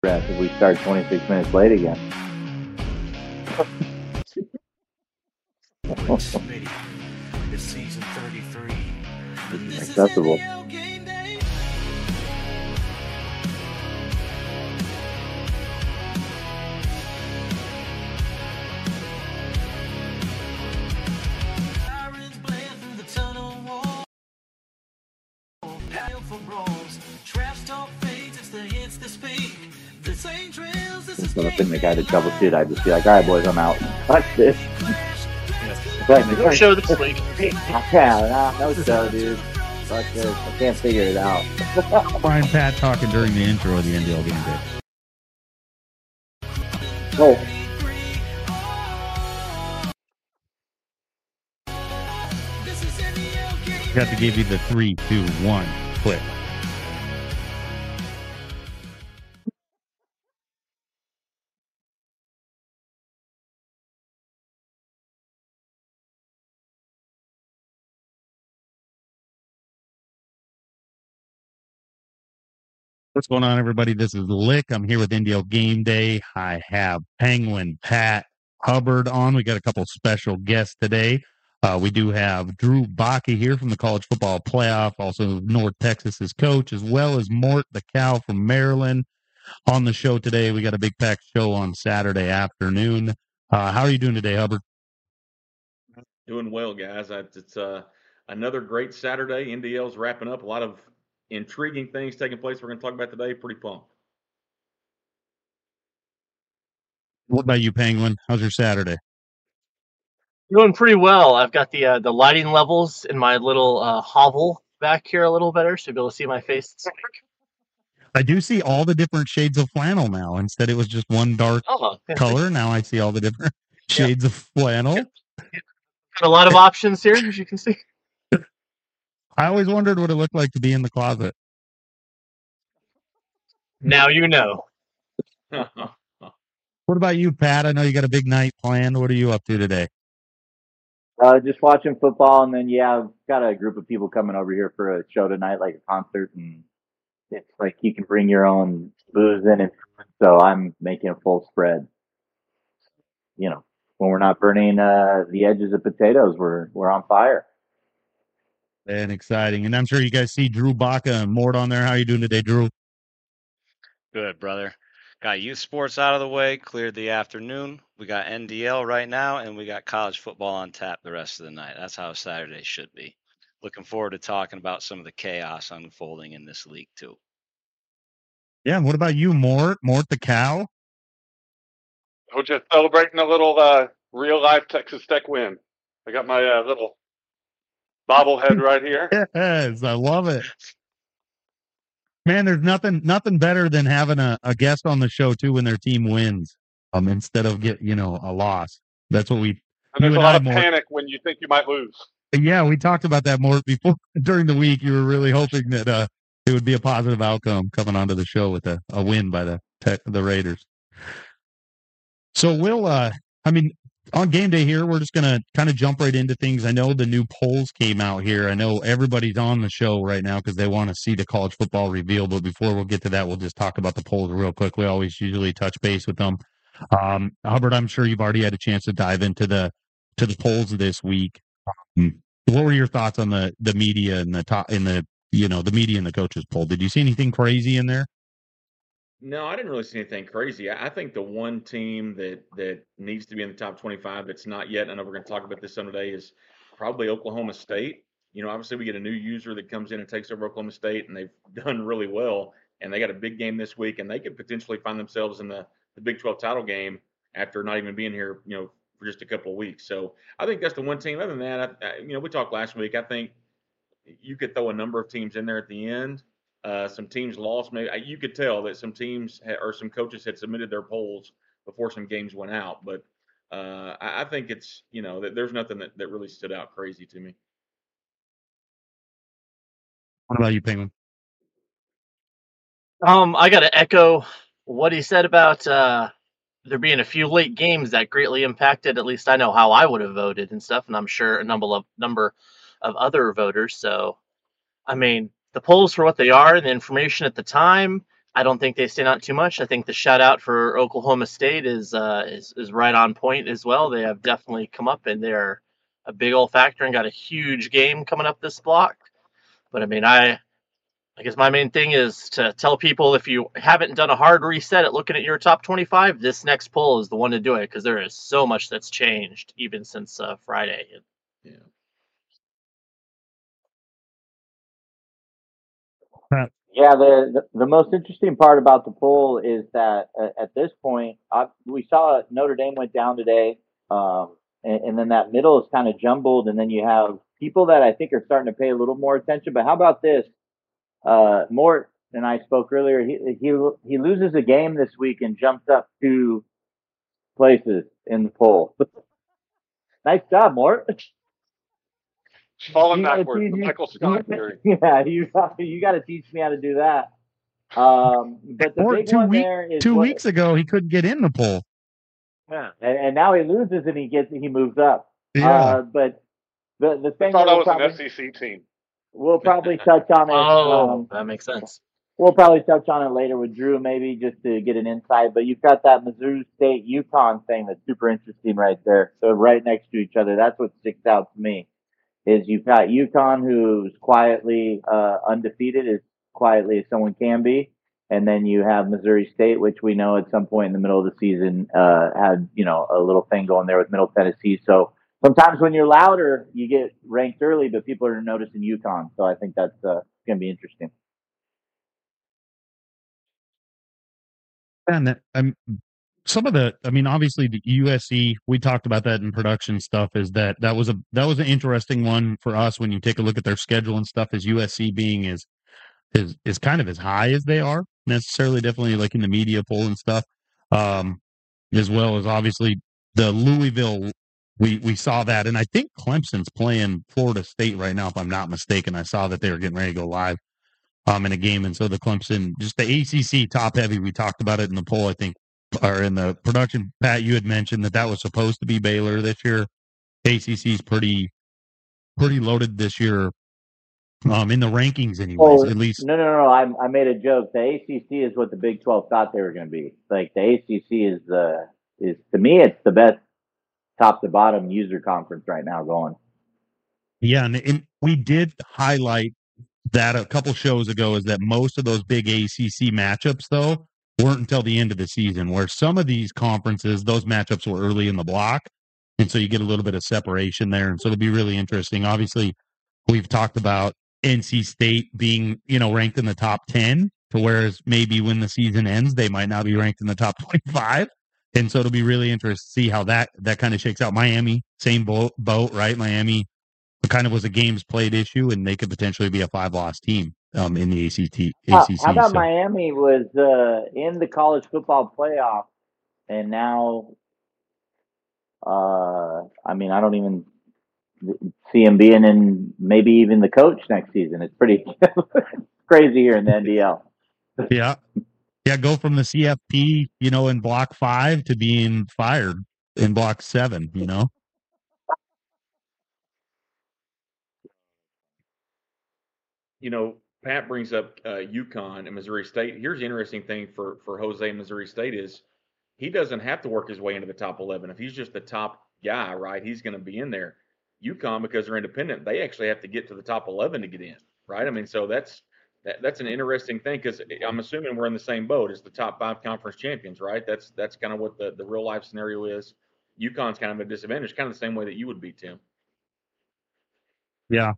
if we start 26 minutes late again. It's season 33. Acceptable. So if the guy to troubleshoot, I'd just be like, all right, boys, I'm out. Fuck this. No show this week. Yeah, no show, dude. Fuck this. I can't figure it out. Brian Pat talking during the intro of the NDL game day. Oh. Got to give you the 3, 2, 1 click. What's going on, everybody? This is Lick. I'm here with NDL Game Day. I have Penguin Pat Hubbard on. We got a couple special guests today. We do have Drew Baca here from the College Football Playoff, also North Texas's coach, as well as Mort the Cow from Maryland on the show today. We got a big packed show on Saturday afternoon. How are you doing today, Hubbard? Doing well, guys. It's another great Saturday. NDL's wrapping up. A lot of intriguing things taking place we're going to talk about today. Pretty pumped. What about you, Penguin? How's your Saturday? Doing pretty well. I've got the lighting levels in my little hovel back here a little better, so you'll be able to see my face. I do see all the different shades of flannel now. Instead, it was just one dark color. Now I see all the different shades of flannel. Got a lot of options here, as you can see. I always wondered what it looked like to be in the closet. Now you know. What about you, Pat? I know you got a big night planned. What are you up to today? Just watching football, and then I've got a group of people coming over here for a show tonight, like a concert, and it's like you can bring your own booze in, and so I'm making a full spread. You know, when we're not burning the edges of potatoes, we're on fire. And exciting, and I'm sure you guys see Drew Baca and Mort on there. How are you doing today, Drew? Good, brother. Got youth sports out of the way, cleared the afternoon. We got NDL right now, and we got college football on tap the rest of the night. That's how Saturday should be. Looking forward to talking about some of the chaos unfolding in this league, too. Yeah, and what about you, Mort? Mort the Cow? We're just celebrating a little real-life Texas Tech win. I got my little bobblehead right here. Yes, I love it. Man, there's nothing better than having a guest on the show too when their team wins, instead of a loss. That's what we. And there's a lot of panic when you think you might lose. Yeah, we talked about that more before during the week. You were really hoping that it would be a positive outcome coming onto the show with a win by the Raiders. So we'll, on game day here, we're just going to kind of jump right into things. I know the new polls came out here. I know everybody's on the show right now because they want to see the college football reveal. But before we'll get to that, we'll just talk about the polls real quick. We always usually touch base with them. Hubbard, I'm sure you've already had a chance to dive into the polls this week. What were your thoughts on the media and the media and the coaches poll? Did you see anything crazy in there? No, I didn't really see anything crazy. I think the one team that needs to be in the top 25 that's not yet, I know we're going to talk about this someday, is probably Oklahoma State. Obviously we get a new user that comes in and takes over Oklahoma State, and they've done really well, and they got a big game this week, and they could potentially find themselves in the Big 12 title game after not even being here, for just a couple of weeks. So I think that's the one team. Other than that, we talked last week. I think you could throw a number of teams in there at the end. Some teams lost. Maybe you could tell that some teams or some coaches had submitted their polls before some games went out. But I think it's that there's nothing that really stood out crazy to me. What about you, Penguin? I got to echo what he said about there being a few late games that greatly impacted. At least I know how I would have voted and stuff, and I'm sure a number of other voters. So, I mean, the polls for what they are, and the information at the time, I don't think they stand out too much. I think the shout out for Oklahoma State is right on point as well. They have definitely come up and they're a big old factor and got a huge game coming up this block. But I mean, I guess my main thing is to tell people if you haven't done a hard reset at looking at your top 25, this next poll is the one to do it because there is so much that's changed even since Friday. Yeah. Yeah, the most interesting part about the poll is that at this point, we saw Notre Dame went down today, and then that middle is kind of jumbled, and then you have people that I think are starting to pay a little more attention. But how about this? Mort and I spoke earlier. He loses a game this week and jumps up 2 places in the poll. Nice job, Mort. Falling You gotta backwards, teach the me- Michael Scott theory. Yeah, you got to teach me how to do that. But the Or big 2 one week- there is 2 weeks ago, he couldn't get in the poll. Yeah, and now he loses and he moves up. Yeah. But the I thing thought that that was an SEC team. we'll probably touch on it. Oh, that makes sense. We'll probably touch on it later with Drew, maybe just to get an insight. But you've got that Missouri State UConn thing that's super interesting right there. So right next to each other, that's what sticks out to me. Is you've got UConn, who's quietly undefeated, as quietly as someone can be, and then you have Missouri State, which we know at some point in the middle of the season had a little thing going there with Middle Tennessee. So sometimes when you're louder, you get ranked early, but people are noticing UConn. So I think that's going to be interesting. And obviously the USC, we talked about that in production stuff, is that was an interesting one for us when you take a look at their schedule and stuff, as USC being is kind of as high as they are necessarily, definitely like in the media poll and stuff, as well as obviously the Louisville. We saw that, and I think Clemson's playing Florida State right now, if I'm not mistaken. I saw that they were getting ready to go live in a game, and so the Clemson, just the ACC top heavy. We talked about it in the poll, I think, or in the production. Pat, you had mentioned that was supposed to be Baylor this year. ACC's pretty loaded this year, in the rankings, anyways. At least No. I made a joke. The ACC is what the Big 12 thought they were going to be. Like the ACC is to me, it's the best top to bottom user conference right now going. Yeah, and we did highlight that a couple shows ago, is that most of those big ACC matchups, though, weren't until the end of the season, where some of these conferences, those matchups were early in the block. And so you get a little bit of separation there. And so it'll be really interesting. Obviously, we've talked about NC State being, ranked in the top 10, to whereas maybe when the season ends, they might not be ranked in the top 25. And so it'll be really interesting to see how that kind of shakes out. Miami, same boat, right? Miami kind of was a games played issue, and they could potentially be a 5-loss team in the ACC. How about Miami was in the college football playoff, and now, I don't even see him being in maybe even the coach next season. It's pretty crazy here in the NDL. Yeah, go from the CFP, in block 5 to being fired in block 7, Pat brings up UConn and Missouri State. Here's the interesting thing for Jose in Missouri State is he doesn't have to work his way into the top 11. If he's just the top guy, right, he's going to be in there. UConn, because they're independent, they actually have to get to the top 11 to get in, right? So that's an interesting thing, because I'm assuming we're in the same boat as the top 5 conference champions, right? That's kind of what the real life scenario is. UConn's kind of a disadvantage, kind of the same way that you would be, Tim. Yeah.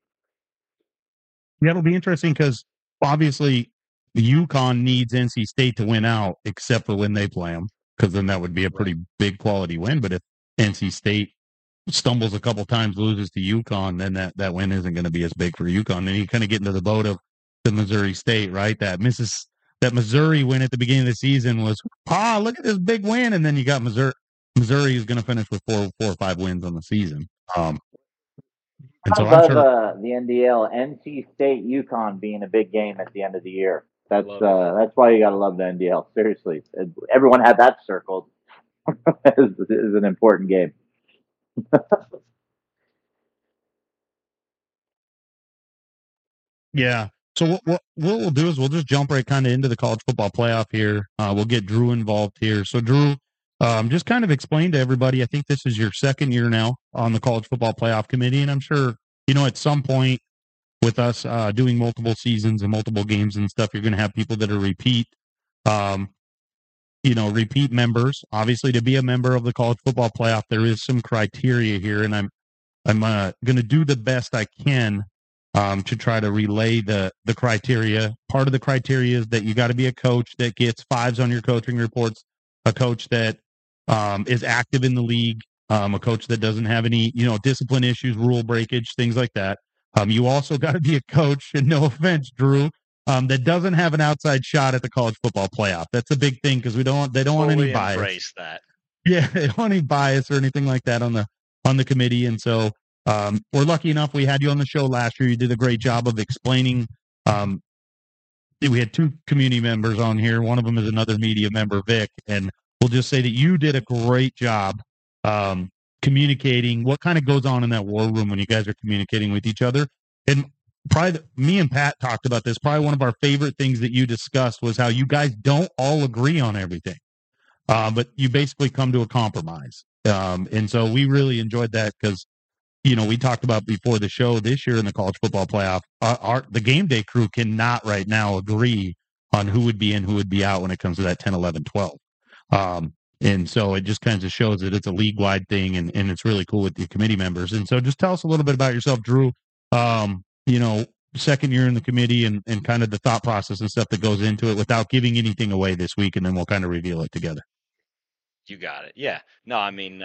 Yeah, it'll be interesting because obviously UConn needs NC State to win out, except for when they play them, because then that would be a pretty big quality win. But if NC State stumbles a couple times, loses to UConn, then that win isn't going to be as big for UConn. Then you kind of get into the boat of the Missouri State, right? That Missouri win at the beginning of the season was, look at this big win, and then you got Missouri. Missouri is going to finish with 4 or 5 wins on the season. And so I love the NDL, NC State, UConn being a big game at the end of the year. That's why you got to love the NDL. Seriously, everyone had that circled. Is an important game. Yeah. So what we'll do is we'll just jump right kind of into the college football playoff here. We'll get Drew involved here. So Drew, just kind of explain to everybody. I think this is your second year now on the college football playoff committee, and I'm sure at some point with us doing multiple seasons and multiple games and stuff, you're going to have people that are repeat members. Obviously, to be a member of the college football playoff, there is some criteria here, and I'm going to do the best I can to try to relay the criteria. Part of the criteria is that you got to be a coach that gets 5s on your coaching reports, a coach that is active in the league, a coach that doesn't have any discipline issues, rule breakage, things like that. You also got to be a coach, and no offense, Drew, that doesn't have an outside shot at the college football playoff. That's a big thing because they don't want any bias. Embrace that. Yeah, they don't want any bias or anything like that on the committee. And so we're lucky enough we had you on the show last year. You did a great job of explaining. We had 2 community members on here. One of them is another media member, Vic, and we'll just say that you did a great job communicating what kind of goes on in that war room when you guys are communicating with each other. And probably me and Pat talked about this. Probably one of our favorite things that you discussed was how you guys don't all agree on everything, but you basically come to a compromise. And so we really enjoyed that because, we talked about before the show this year in the college football playoff, the game day crew cannot right now agree on who would be in, who would be out when it comes to that 10, 11, 12. And so it just kind of shows that it's a league-wide thing, and it's really cool with the committee members. And so just tell us a little bit about yourself, Drew. Second year in the committee and kind of the thought process and stuff that goes into it without giving anything away this week, and then we'll kind of reveal it together. You got it. Yeah. No, I mean,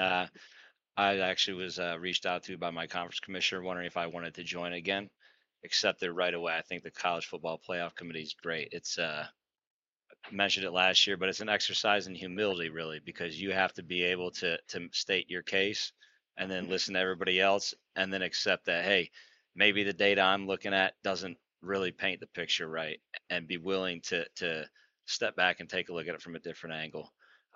I actually was reached out to by my conference commissioner wondering if I wanted to join again. Accepted right away. I think the college football playoff committee is great. It's mentioned it last year, but it's an exercise in humility, really, because you have to be able to state your case and then listen to everybody else and then accept that, hey, maybe the data I'm looking at doesn't really paint the picture right, and be willing to step back and take a look at it from a different angle.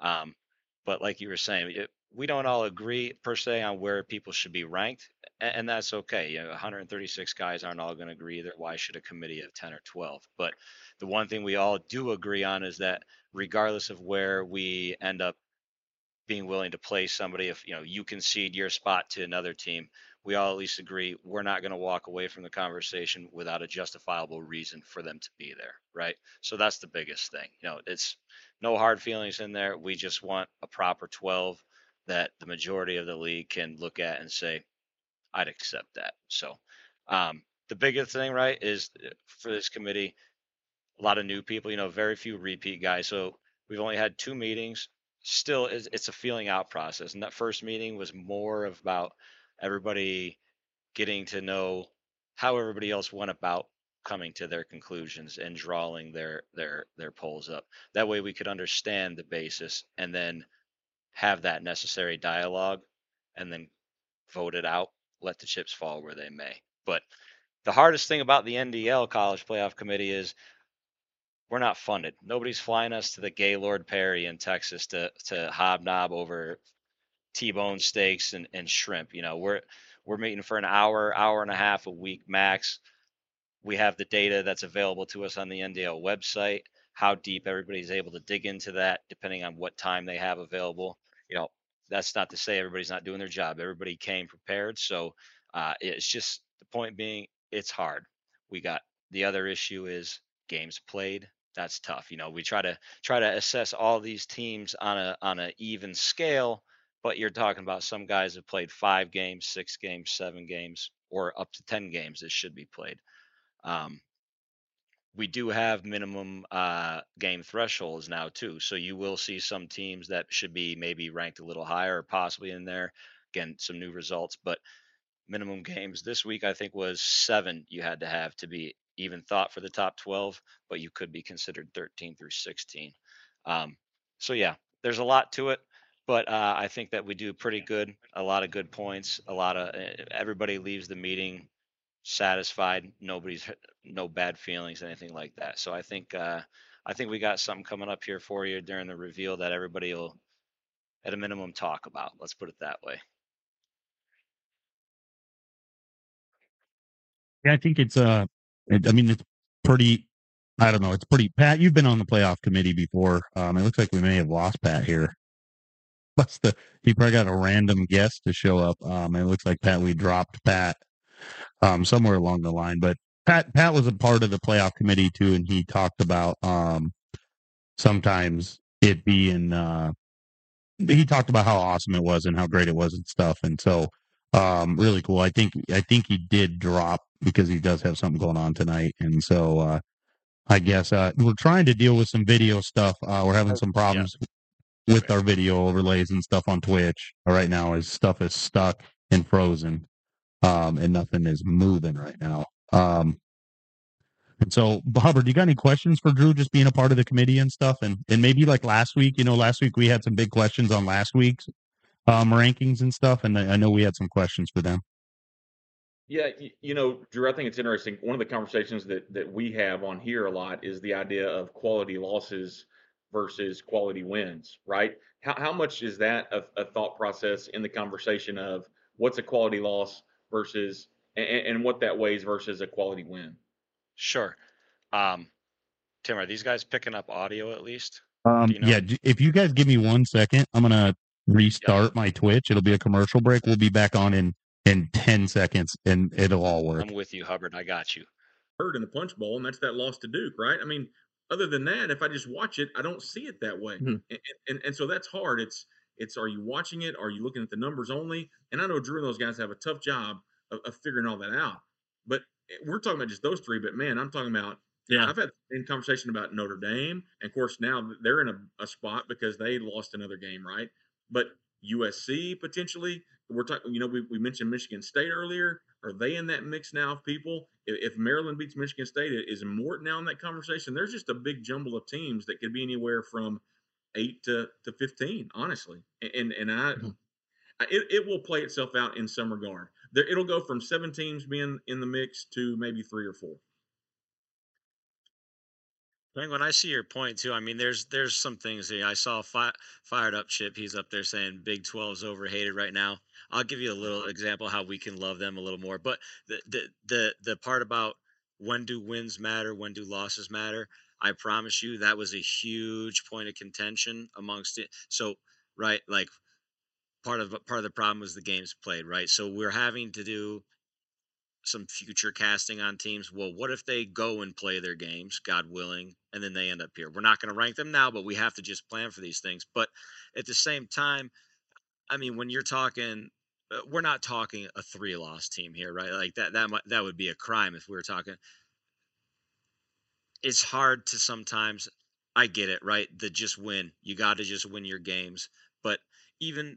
But like you were saying, we don't all agree per se on where people should be ranked, and that's okay. 136 guys aren't all going to agree either. Why should a committee of 10 or 12? But the one thing we all do agree on is that regardless of where we end up being willing to place somebody, if you concede your spot to another team, we all at least agree we're not going to walk away from the conversation without a justifiable reason for them to be there, right? So that's the biggest thing. It's no hard feelings in there. We just want a proper 12 that the majority of the league can look at and say, I'd accept that. So the biggest thing, right, is for this committee, a lot of new people, very few repeat guys. So we've only had 2 meetings. Still, it's a feeling out process. And that first meeting was more about everybody getting to know how everybody else went about coming to their conclusions and drawing their polls up. That way we could understand the basis and then have that necessary dialogue and then vote it out, let the chips fall where they may. But the hardest thing about the NDL College Playoff Committee is we're not funded. Nobody's flying us to the Gaylord Perry in Texas to hobnob over T-bone steaks and shrimp. We're meeting for an hour and a half a week max. We have the data that's available to us on the NDL website, how deep everybody's able to dig into that, depending on what time they have available. That's not to say everybody's not doing their job. Everybody came prepared. So it's just the point being, it's hard. We got the other issue is games played. That's tough. We try to assess all these teams on a even scale, but you're talking about some guys have played 5 games, 6 games, 7 games, or up to 10 games that should be played. We do have minimum game thresholds now too, so you will see some teams that should be maybe ranked a little higher or possibly in there. Again, some new results, but minimum games this week I think was 7 you had to have to be even thought for the top 12, but you could be considered 13 through 16. So yeah, there's a lot to it, but I think that we do pretty good. A lot of good points. Everybody leaves the meeting satisfied. No bad feelings, anything like that. So I think we got something coming up here for you during the reveal that everybody will, at a minimum, talk about. Let's put it that way. Yeah, I think it's pretty. I don't know. It's pretty. Pat, you've been on the playoff committee before. It looks like we may have lost Pat here. He probably got a random guest to show up. It looks like we dropped Pat somewhere along the line. But Pat was a part of the playoff committee too, and he talked about sometimes it being. He talked about how awesome it was and how great it was and stuff, and so really cool. I think he did drop because he does have something going on tonight, and so I guess we're trying to deal with some video stuff. We're having some problems with our video overlays and stuff on Twitch right now. As stuff is stuck and frozen, and nothing is moving right now. And so, Hubbard, you got any questions for Drew just being a part of the committee and stuff? And maybe like last week, last week we had some big questions on last week's rankings and stuff. And I know we had some questions for them. Yeah, Drew, I think it's interesting. One of the conversations that we have on here a lot is the idea of quality losses versus quality wins, right? How much is that a thought process in the conversation of what's a quality loss versus and what that weighs versus a quality win? Sure. Tim, are these guys picking up audio at least? Yeah, if you guys give me 1 second, I'm going to restart my Twitch. It'll be a commercial break. We'll be back on in 10 seconds, and it'll all work. I'm with you, Hubbard. I got you. Heard in the Punch Bowl, and that's that loss to Duke, right? I mean, other than that, if I just watch it, I don't see it that way. Mm-hmm. And so that's hard. It's are you watching it? Are you looking at the numbers only? And I know Drew and those guys have a tough job of figuring all that out. But we're talking about just those three. But, man, I'm talking about I've had a conversation about Notre Dame. And, of course, now they're in a spot because they lost another game, right? But USC potentially, we're talking, we mentioned Michigan State earlier. Are they in that mix now of people? If Maryland beats Michigan State, is Morton now in that conversation? There's just a big jumble of teams that could be anywhere from 8 to 15, honestly. And it will play itself out in some regard. It'll go from 7 teams being in the mix to maybe 3 or 4. When I see your point too, I mean, there's some things here. I saw Fired Up Chip. He's up there saying Big 12 is overhated right now. I'll give you a little example how we can love them a little more. But the part about when do wins matter, when do losses matter, I promise you that was a huge point of contention amongst it. So right, like part of the problem was the games played, right? So we're having to do some future casting on teams. Well, what if they go and play their games, God willing, and then they end up here? We're not going to rank them now, but we have to just plan for these things. But at the same time, I mean, when you're talking, we're not talking a 3-loss team here, right? Like that would be a crime if we were talking. It's hard to sometimes. I get it, right? The just win. You got to just win your games. But even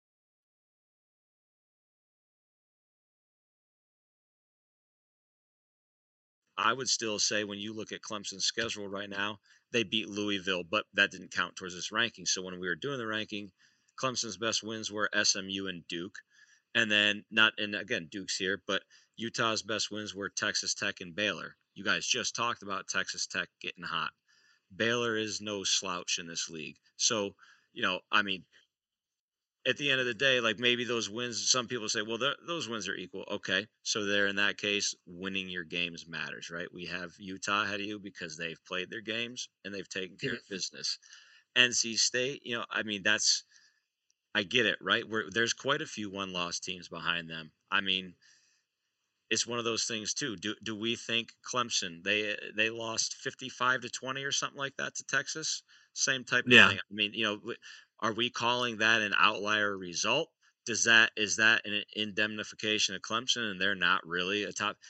I would still say when you look at Clemson's schedule right now, they beat Louisville, but that didn't count towards this ranking. So when we were doing the ranking, Clemson's best wins were SMU and Duke. And then again, Duke's here, but Utah's best wins were Texas Tech and Baylor. You guys just talked about Texas Tech getting hot. Baylor is no slouch in this league. So, I mean, at the end of the day, like maybe those wins, some people say, well, those wins are equal. Okay. So there, in that case, winning your games matters, right? We have Utah ahead of you because they've played their games and they've taken care of business. NC State, I mean, I get it, right? There's quite a few 1-loss teams behind them. I mean, it's one of those things too. Do we think Clemson, they lost 55-20 or something like that to Texas? Same type of thing. I mean, are we calling that an outlier result? Is that an indemnification of Clemson and they're not really a top?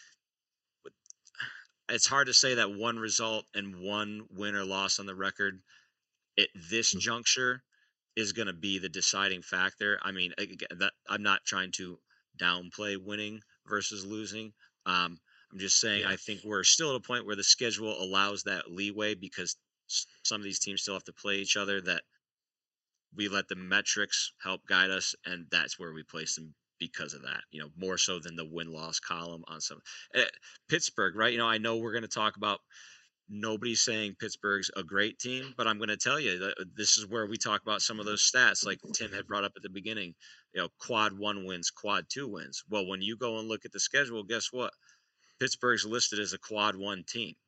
It's hard to say that one result and one win or loss on the record at this juncture is going to be the deciding factor. I mean, that I'm not trying to downplay winning versus losing. I'm just saying I think we're still at a point where the schedule allows that leeway because some of these teams still have to play each other, that we let the metrics help guide us, and that's where we place them because of that, more so than the win-loss column on some. Pittsburgh, right? I know we're going to talk about nobody's saying Pittsburgh's a great team, but I'm going to tell you that this is where we talk about some of those stats like Tim had brought up at the beginning, quad 1 wins, quad 2 wins. Well, when you go and look at the schedule, guess what? Pittsburgh's listed as a quad 1 team.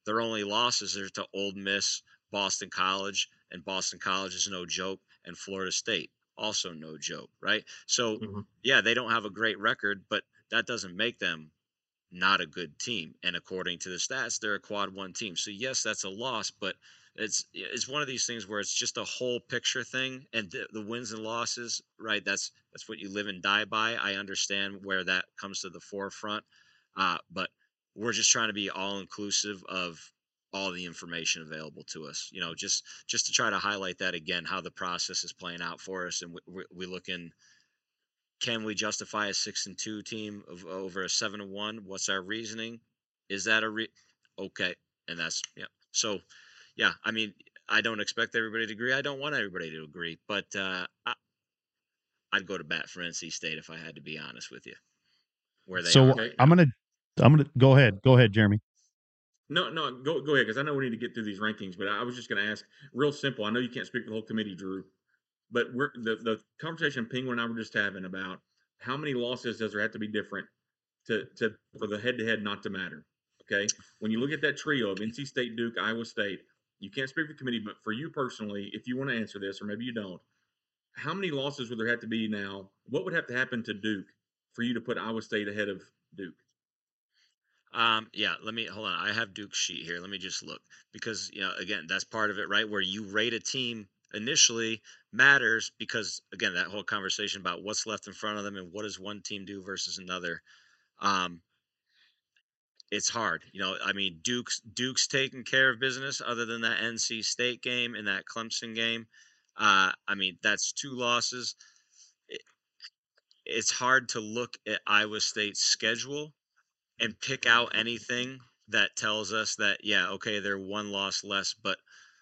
their only losses are to Ole Miss, Boston College, and Boston College is no joke, and Florida State, also no joke, right? So, yeah, they don't have a great record, but that doesn't make them not a good team. And according to the stats, they're a quad one team. So yes, that's a loss, but it's one of these things where it's just a whole picture thing, and the wins and losses, right? That's what you live and die by. I understand where that comes to the forefront, but we're just trying to be all inclusive of all the information available to us. Just to try to highlight that again, how the process is playing out for us, and we look in. Can we justify a 6-2 team over a 7-1? What's our reasoning? Is that okay? And that's So, yeah, I mean, I don't expect everybody to agree. I don't want everybody to agree, but I'd go to bat for NC State if I had to be honest with you. Where they so are. Okay. I'm gonna go ahead. Go ahead, Jeremy. No, go ahead, because I know we need to get through these rankings, but I was just going to ask, real simple. I know you can't speak for the whole committee, Drew, but the conversation Penguin and I were just having about how many losses does there have to be different to for the head-to-head not to matter. Okay, when you look at that trio of NC State, Duke, Iowa State, you can't speak for the committee, but for you personally, if you want to answer this, or maybe you don't, how many losses would there have to be now? What would have to happen to Duke for you to put Iowa State ahead of Duke? Yeah, let me hold on. I have Duke's sheet here. Let me just look, because again, that's part of it, right? Where you rate a team initially matters, because again, that whole conversation about what's left in front of them and what does one team do versus another. It's hard. I mean, Duke's taking care of business other than that NC State game and that Clemson game. I mean, that's 2 losses. It's hard to look at Iowa State's schedule and pick out anything that tells us that, yeah, okay, they're 1 loss less, but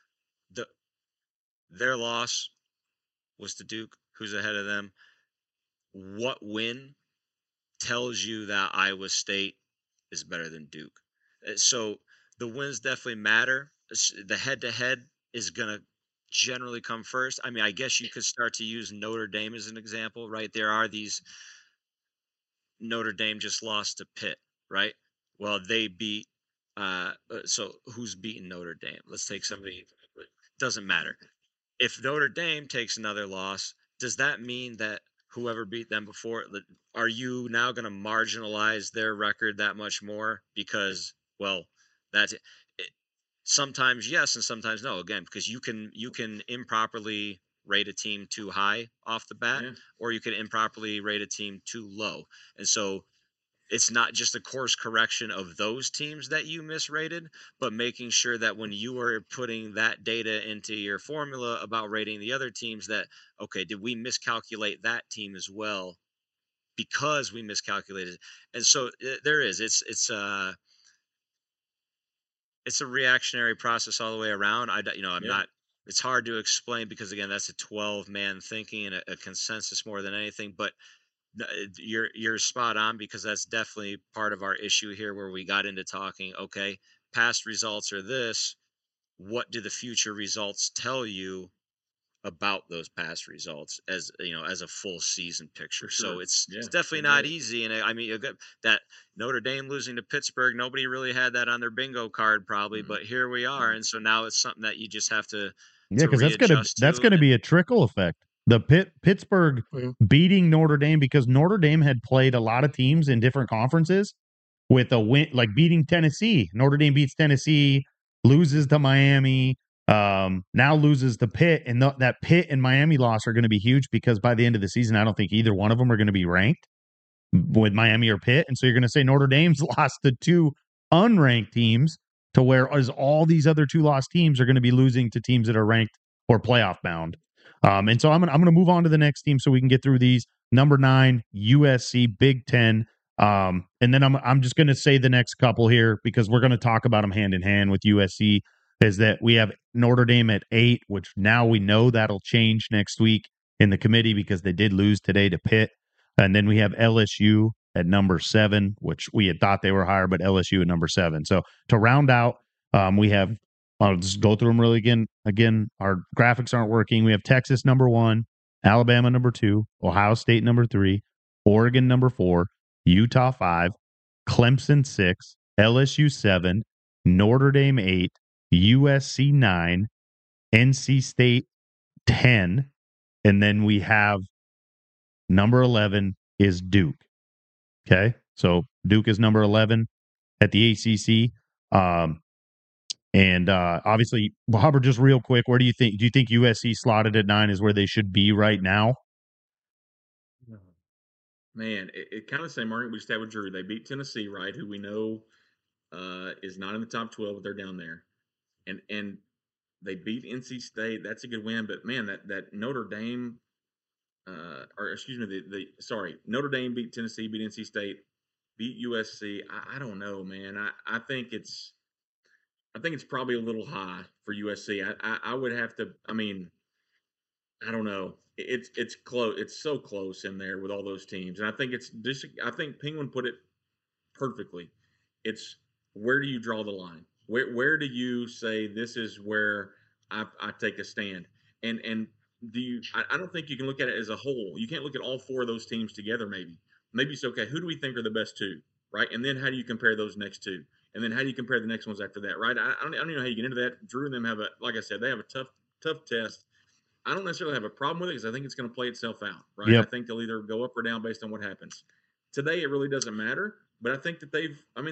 their loss was to Duke, who's ahead of them. What win tells you that Iowa State is better than Duke? So the wins definitely matter. The head-to-head is going to generally come first. I mean, I guess you could start to use Notre Dame as an example, right? There are these. Notre Dame just lost to Pitt, right? Well, they beat. So who's beating Notre Dame? Let's take somebody. Doesn't matter. If Notre Dame takes another loss, does that mean that whoever beat them before, are you now going to marginalize their record that much more? Because, well, that's it. Sometimes yes, and sometimes no. Again, because you can improperly rate a team too high off the bat, or you can improperly rate a team too low. And so it's not just a course correction of those teams that you misrated, but making sure that when you are putting that data into your formula about rating the other teams, that, okay, did we miscalculate that team as well because we miscalculated? And so there is, it's a reactionary process all the way around. I'm not, it's hard to explain because again, that's a 12-man thinking and a consensus more than anything, but you're spot on, because that's definitely part of our issue here, where we got into talking, okay, past results are this, what do the future results tell you about those past results, as as a full season picture? So it's definitely not easy. And I mean, that Notre Dame losing to Pittsburgh, nobody really had that on their bingo card probably, but here we are. And so now it's something that you just have to because that's gonna be a trickle effect. The Pittsburgh beating Notre Dame, because Notre Dame had played a lot of teams in different conferences with a win, like beating Tennessee. Notre Dame beats Tennessee, loses to Miami, now loses to Pitt, and that Pitt and Miami loss are going to be huge, because by the end of the season, I don't think either one of them are going to be ranked with Miami or Pitt. And so you're going to say Notre Dame's lost to 2 unranked teams, to whereas all these other 2 lost teams are going to be losing to teams that are ranked or playoff bound. And so I'm gonna move on to the next team so we can get through these. Number 9, USC, Big Ten. And then I'm just gonna say the next couple here, because we're gonna talk about them hand in hand with USC. Is that we have Notre Dame at 8, which now we know that'll change next week in the committee because they did lose today to Pitt. And then we have LSU at number 7, which we had thought they were higher, but LSU at number 7. So to round out, we have. I'll just go through them really again. Our graphics aren't working. We have Texas number 1, Alabama number 2, Ohio State number 3, Oregon number 4, Utah 5, Clemson 6, LSU 7, Notre Dame 8, USC 9, NC State 10, and then we have number 11 is Duke. Okay, so Duke is number 11 at the ACC. And obviously, Hubbard, just real quick, where do you think USC slotted at 9 is where they should be right now? Man, it kind of the same argument we just had with Drew. They beat Tennessee, right, who we know is not in the top 12, but they're down there. And they beat NC State. That's a good win. But, man, that Notre Dame Notre Dame beat Tennessee, beat NC State, beat USC. I don't know, man. I think it's probably a little high for USC. I would have to. I mean, I don't know. It's close. It's so close in there with all those teams, and I think I think Penguin put it perfectly. It's where do you draw the line? Where do you say this is where I take a stand? And I don't think you can look at it as a whole. You can't look at all four of those teams together. Maybe it's okay. Who do we think are the best two, right? And then how do you compare those next two? And then how do you compare the next ones after that, right? I don't even know how you get into that. Drew and them have like I said, they have a tough test. I don't necessarily have a problem with it because I think it's going to play itself out, right? Yep. I think they'll either go up or down based on what happens. Today, it really doesn't matter, but I think that I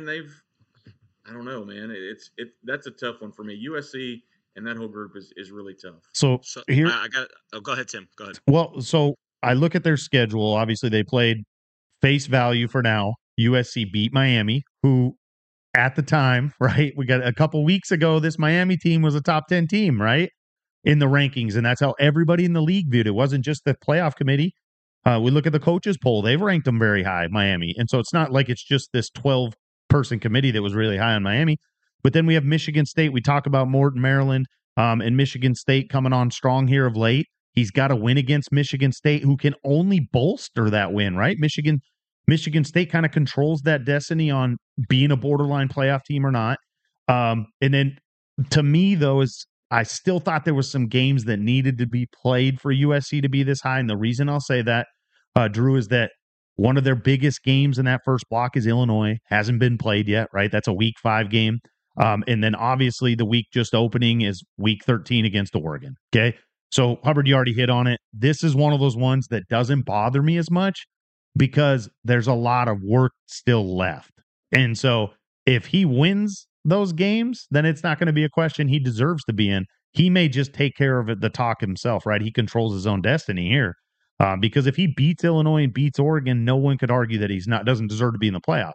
don't know, man. That's a tough one for me. USC and that whole group is really tough. So here, go ahead, Tim. Go ahead. Well, so I look at their schedule. Obviously, they played face value for now. USC beat Miami, who at the time, right? We got a couple weeks ago, this Miami team was a top 10 team, right? In the rankings. And that's how everybody in the league viewed it. It wasn't just the playoff committee. We look at the coaches poll. They've ranked them very high, Miami. And so it's not like it's just this 12-person committee that was really high on Miami. But then we have Michigan State. We talk about Morton, Maryland, and Michigan State coming on strong here of late. He's got a win against Michigan State, who can only bolster that win, right? Michigan State kind of controls that destiny on being a borderline playoff team or not. And then to me, though, is I still thought there was some games that needed to be played for USC to be this high. And the reason I'll say that, Drew, is that one of their biggest games in that first block is Illinois. Hasn't been played yet, right? That's a week 5 game. And then obviously the week just opening is week 13 against Oregon. Okay. So Hubbard, you already hit on it. This is one of those ones that doesn't bother me as much because there's a lot of work still left. And so if he wins those games, then it's not going to be a question he deserves to be in. He may just take care of the talk himself, right? He controls his own destiny here. Because if he beats Illinois and beats Oregon, no one could argue that doesn't deserve to be in the playoff.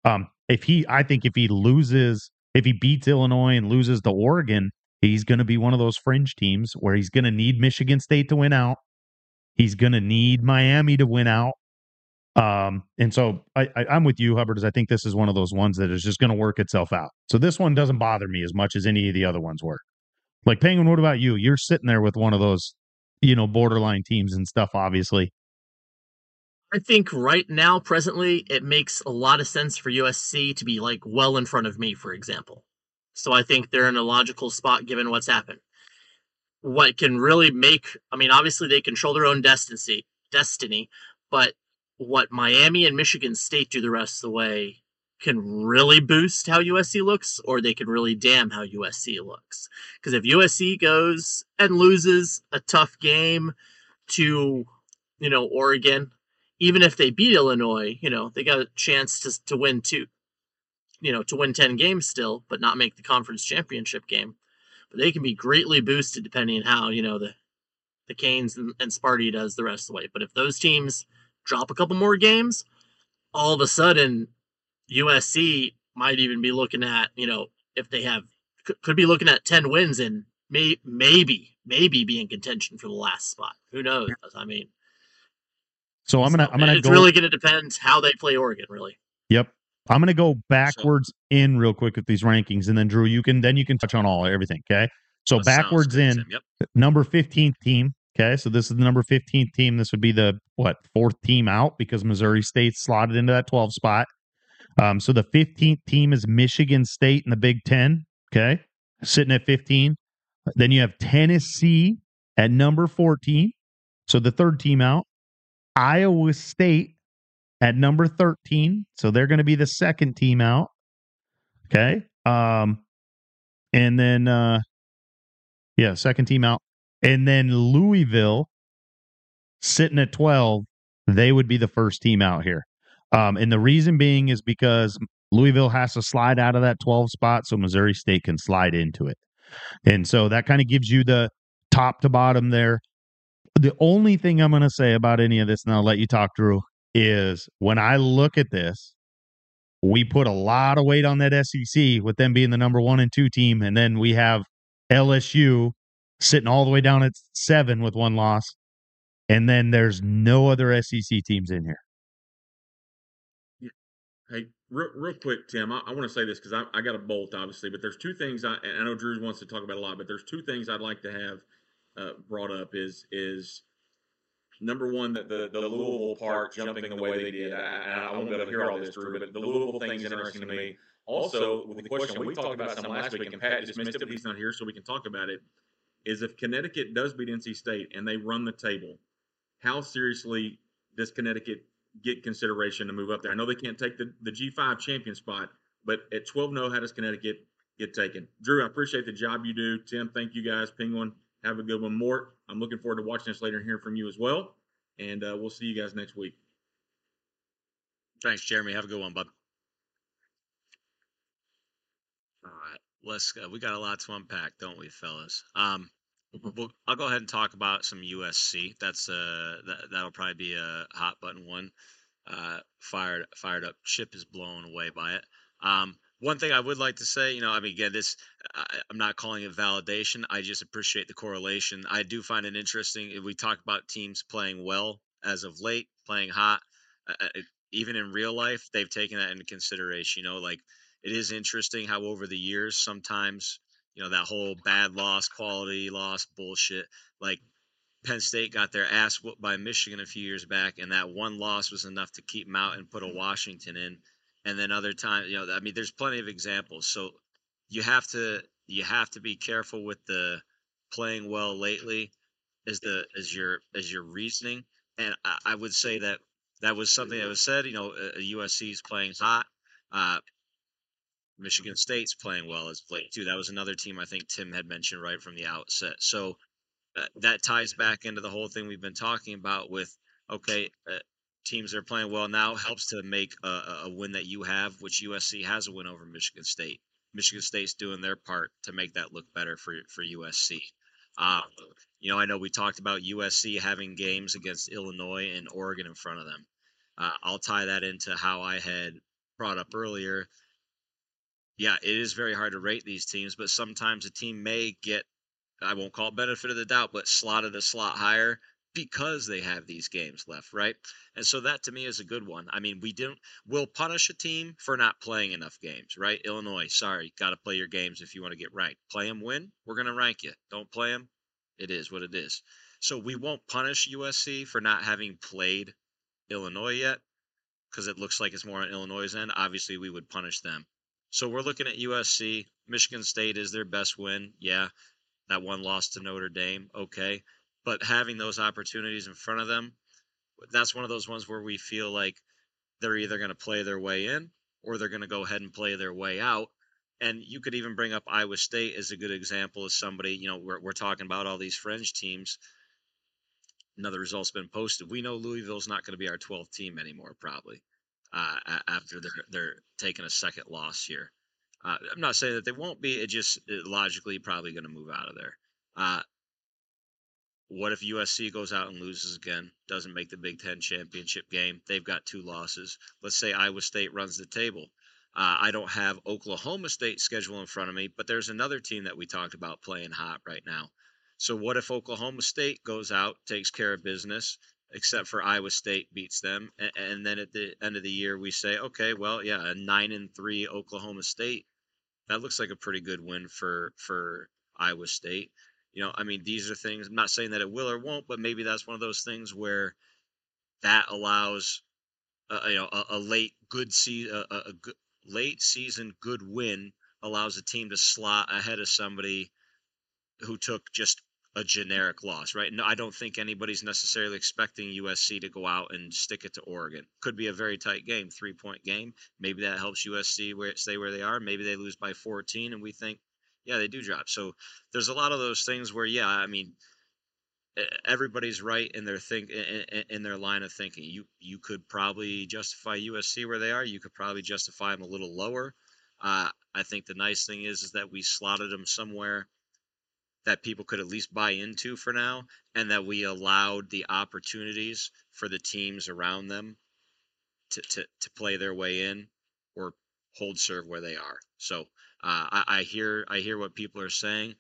If he beats Illinois and loses to Oregon, he's going to be one of those fringe teams where he's going to need Michigan State to win out. He's going to need Miami to win out. And so I'm with you, Hubbard, as I think this is one of those ones that is just going to work itself out. So this one doesn't bother me as much as any of the other ones were. Like, Penguin, what about you? You're sitting there with one of those, borderline teams and stuff, obviously. I think right now, presently, it makes a lot of sense for USC to be like well in front of me, for example. So I think they're in a logical spot given what's happened. What can really obviously they control their own destiny, but what Miami and Michigan State do the rest of the way can really boost how USC looks, or they can really damn how USC looks. Because if USC goes and loses a tough game to, Oregon, even if they beat Illinois, they got a chance to win to win 10 games still, but not make the conference championship game. But they can be greatly boosted depending on how, the Canes and Sparty does the rest of the way. But if those teams drop a couple more games, all of a sudden USC might even be looking at, if they could be looking at 10 wins and maybe be in contention for the last spot. Who knows? So I'm gonna it's really gonna depend how they play Oregon, really. Yep. I'm gonna go backwards in real quick with these rankings, and then Drew, you can touch on everything. Okay. So backwards in, Tim. Yep. Number 15th team. Okay, so this is the number 15th team. This would be the, 4th team out because Missouri State's slotted into that 12 spot. So the 15th team is Michigan State in the Big Ten, okay, sitting at 15. Then you have Tennessee at number 14, so the 3rd team out. Iowa State at number 13, so they're going to be the 2nd team out, okay. And then, second team out. And then Louisville sitting at 12, they would be the first team out here. And the reason being is because Louisville has to slide out of that 12 spot so Missouri State can slide into it. And so that kind of gives you the top to bottom there. The only thing I'm going to say about any of this, and I'll let you talk, Drew, is when I look at this, we put a lot of weight on that SEC with them being the number 1 and 2 team. And then we have LSU sitting all the way down at 7 with 1 loss. And then there's no other SEC teams in here. Yeah. Hey, real quick, Tim, I want to say this because I got a bolt, obviously, but there's 2 things and I know Drew wants to talk about a lot, but there's 2 things I'd like to have brought up is number one, the Louisville part jumping the way they did. I won't be able to hear all this, Drew, but the Louisville thing's interesting to me. Also, with the question, we talked about some last week, and Pat just missed it, but he's not here, so we can talk about it, is if Connecticut does beat NC State and they run the table, how seriously does Connecticut get consideration to move up there? I know they can't take the G5 champion spot, but at 12-0, how does Connecticut get taken? Drew, I appreciate the job you do. Tim, thank you guys. Penguin, have a good one. Mort, I'm looking forward to watching this later and hearing from you as well. And we'll see you guys next week. Thanks, Jeremy. Have a good one, bud. All right, let's go. We got a lot to unpack, don't we, fellas? I'll go ahead and talk about some USC. That'll probably be a hot button one. Fired up. Chip is blown away by it. One thing I would like to say, again, I'm not calling it validation. I just appreciate the correlation. I do find it interesting. If we talk about teams playing well as of late, playing hot, even in real life, they've taken that into consideration. It is interesting how over the years, sometimes, that whole bad loss, quality loss bullshit, like Penn State got their ass whooped by Michigan a few years back, and that one loss was enough to keep them out and put a Washington in. And then other times, there's plenty of examples. So you have to be careful with the playing well lately as your reasoning. And I would say that was something that was said. USC is playing hot. Michigan State's playing well as of late too. That was another team I think Tim had mentioned right from the outset. So that ties back into the whole thing we've been talking about with teams that are playing well now helps to make a win that you have, which USC has a win over Michigan State. Michigan State's doing their part to make that look better for USC. I know we talked about USC having games against Illinois and Oregon in front of them. I'll tie that into how I had brought up earlier. Yeah, it is very hard to rate these teams, but sometimes a team may get, I won't call it benefit of the doubt, but slotted a slot higher because they have these games left, right? And so that to me is a good one. We'll punish a team for not playing enough games, right? Illinois, sorry, got to play your games if you want to get ranked. Play them, win, we're going to rank you. Don't play them, it is what it is. So we won't punish USC for not having played Illinois yet because it looks like it's more on Illinois' end. Obviously, we would punish them. So we're looking at USC. Michigan State is their best win. Yeah, that one loss to Notre Dame. Okay. But having those opportunities in front of them, that's one of those ones where we feel like they're either going to play their way in or they're going to go ahead and play their way out. And you could even bring up Iowa State as a good example of somebody, we're talking about all these fringe teams. Another result's been posted. We know Louisville's not going to be our 12th team anymore, probably. After they're taking a second loss here. I'm not saying that they won't be. It logically probably going to move out of there. What if USC goes out and loses again, doesn't make the Big Ten championship game? They've got 2 losses. Let's say Iowa State runs the table. I don't have Oklahoma State schedule in front of me, but there's another team that we talked about playing hot right now. So what if Oklahoma State goes out, takes care of business, except for Iowa State beats them, and then at the end of the year we say, okay, well, yeah, a 9-3 Oklahoma State, that looks like a pretty good win for Iowa State. These are things. I'm not saying that it will or won't, but maybe that's one of those things where that allows, a late good season, late season good win allows a team to slot ahead of somebody who took just a generic loss, right? No, I don't think anybody's necessarily expecting USC to go out and stick it to Oregon. Could be a very tight game, 3-point game. Maybe that helps USC stay where they are. Maybe they lose by 14, and we think, yeah, they do drop. So there's a lot of those things where, yeah, I mean, everybody's right in their in their line of thinking. You could probably justify USC where they are. You could probably justify them a little lower. I think the nice thing is that we slotted them somewhere that people could at least buy into for now, and that we allowed the opportunities for the teams around them to play their way in or hold serve where they are. So I hear what people are saying.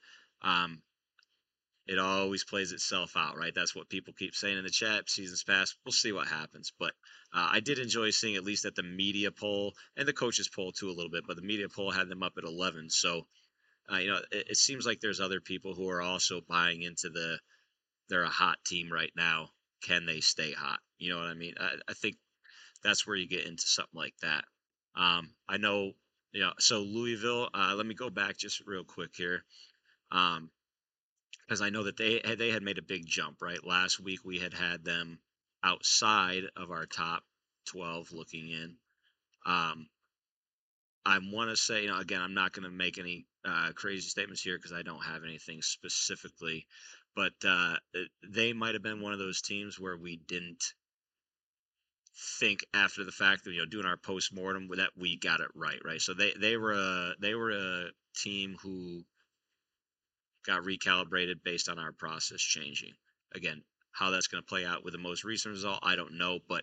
It always plays itself out, right? That's what people keep saying in the chat. Seasons past, we'll see what happens. But I did enjoy seeing, at least at the media poll and the coaches poll too a little bit, but the media poll had them up at 11. So it seems like there's other people who are also buying into they're a hot team right now. Can they stay hot? You know what I mean? I think that's where you get into something like that. I know, so Louisville, let me go back just real quick here. Because I know that they had made a big jump, right? Last week we had them outside of our top 12 looking in. I want to say, again, I'm not going to make any crazy statements here because I don't have anything specifically, but they might have been one of those teams where we didn't think after the fact that doing our post-mortem that we got it right. So they were a team who got recalibrated based on our process changing. Again, how that's going to play out with the most recent result, I don't know, but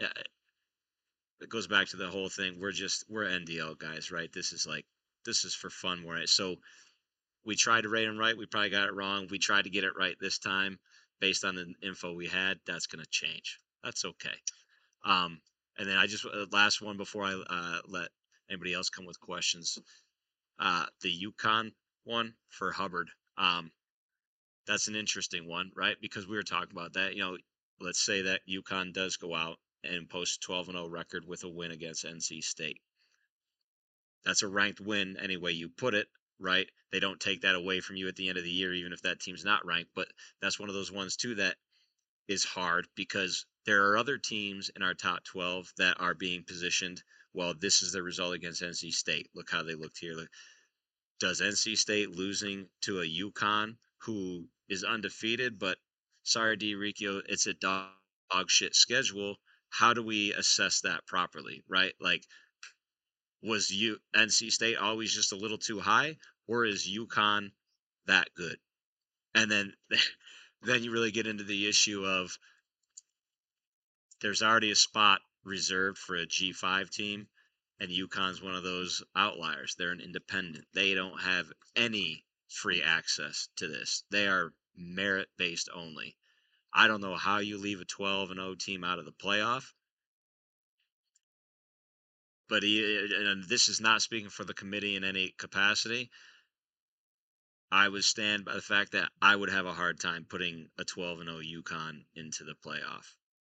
it goes back to the whole thing. We're NDL guys, right? This is for fun, right? So we tried to rate them right. We probably got it wrong. We tried to get it right this time based on the info we had. That's going to change. That's okay. And then I just last one before I let anybody else come with questions. The UConn one for Hubbard. That's an interesting one, right? Because we were talking about that. Let's say that UConn does go out and post a 12-0 record with a win against NC State. That's a ranked win any way you put it, right? They don't take that away from you at the end of the year, even if that team's not ranked. But that's one of those ones, too, that is hard because there are other teams in our top 12 that are being positioned. Well, this is the result against NC State. Look how they looked here. Does NC State losing to a UConn who is undefeated, but sorry, DiRicchio, it's a dog shit schedule. How do we assess that properly, right? Was NC State always just a little too high, or is UConn that good? And then you really get into the issue of there's already a spot reserved for a G5 team, and UConn's one of those outliers. They're an independent. They don't have any free access to this. They are merit-based only. I don't know how you leave a 12-0 team out of the playoff, but and this is not speaking for the committee in any capacity. I would stand by the fact that I would have a hard time putting a 12-0 UConn into the playoff.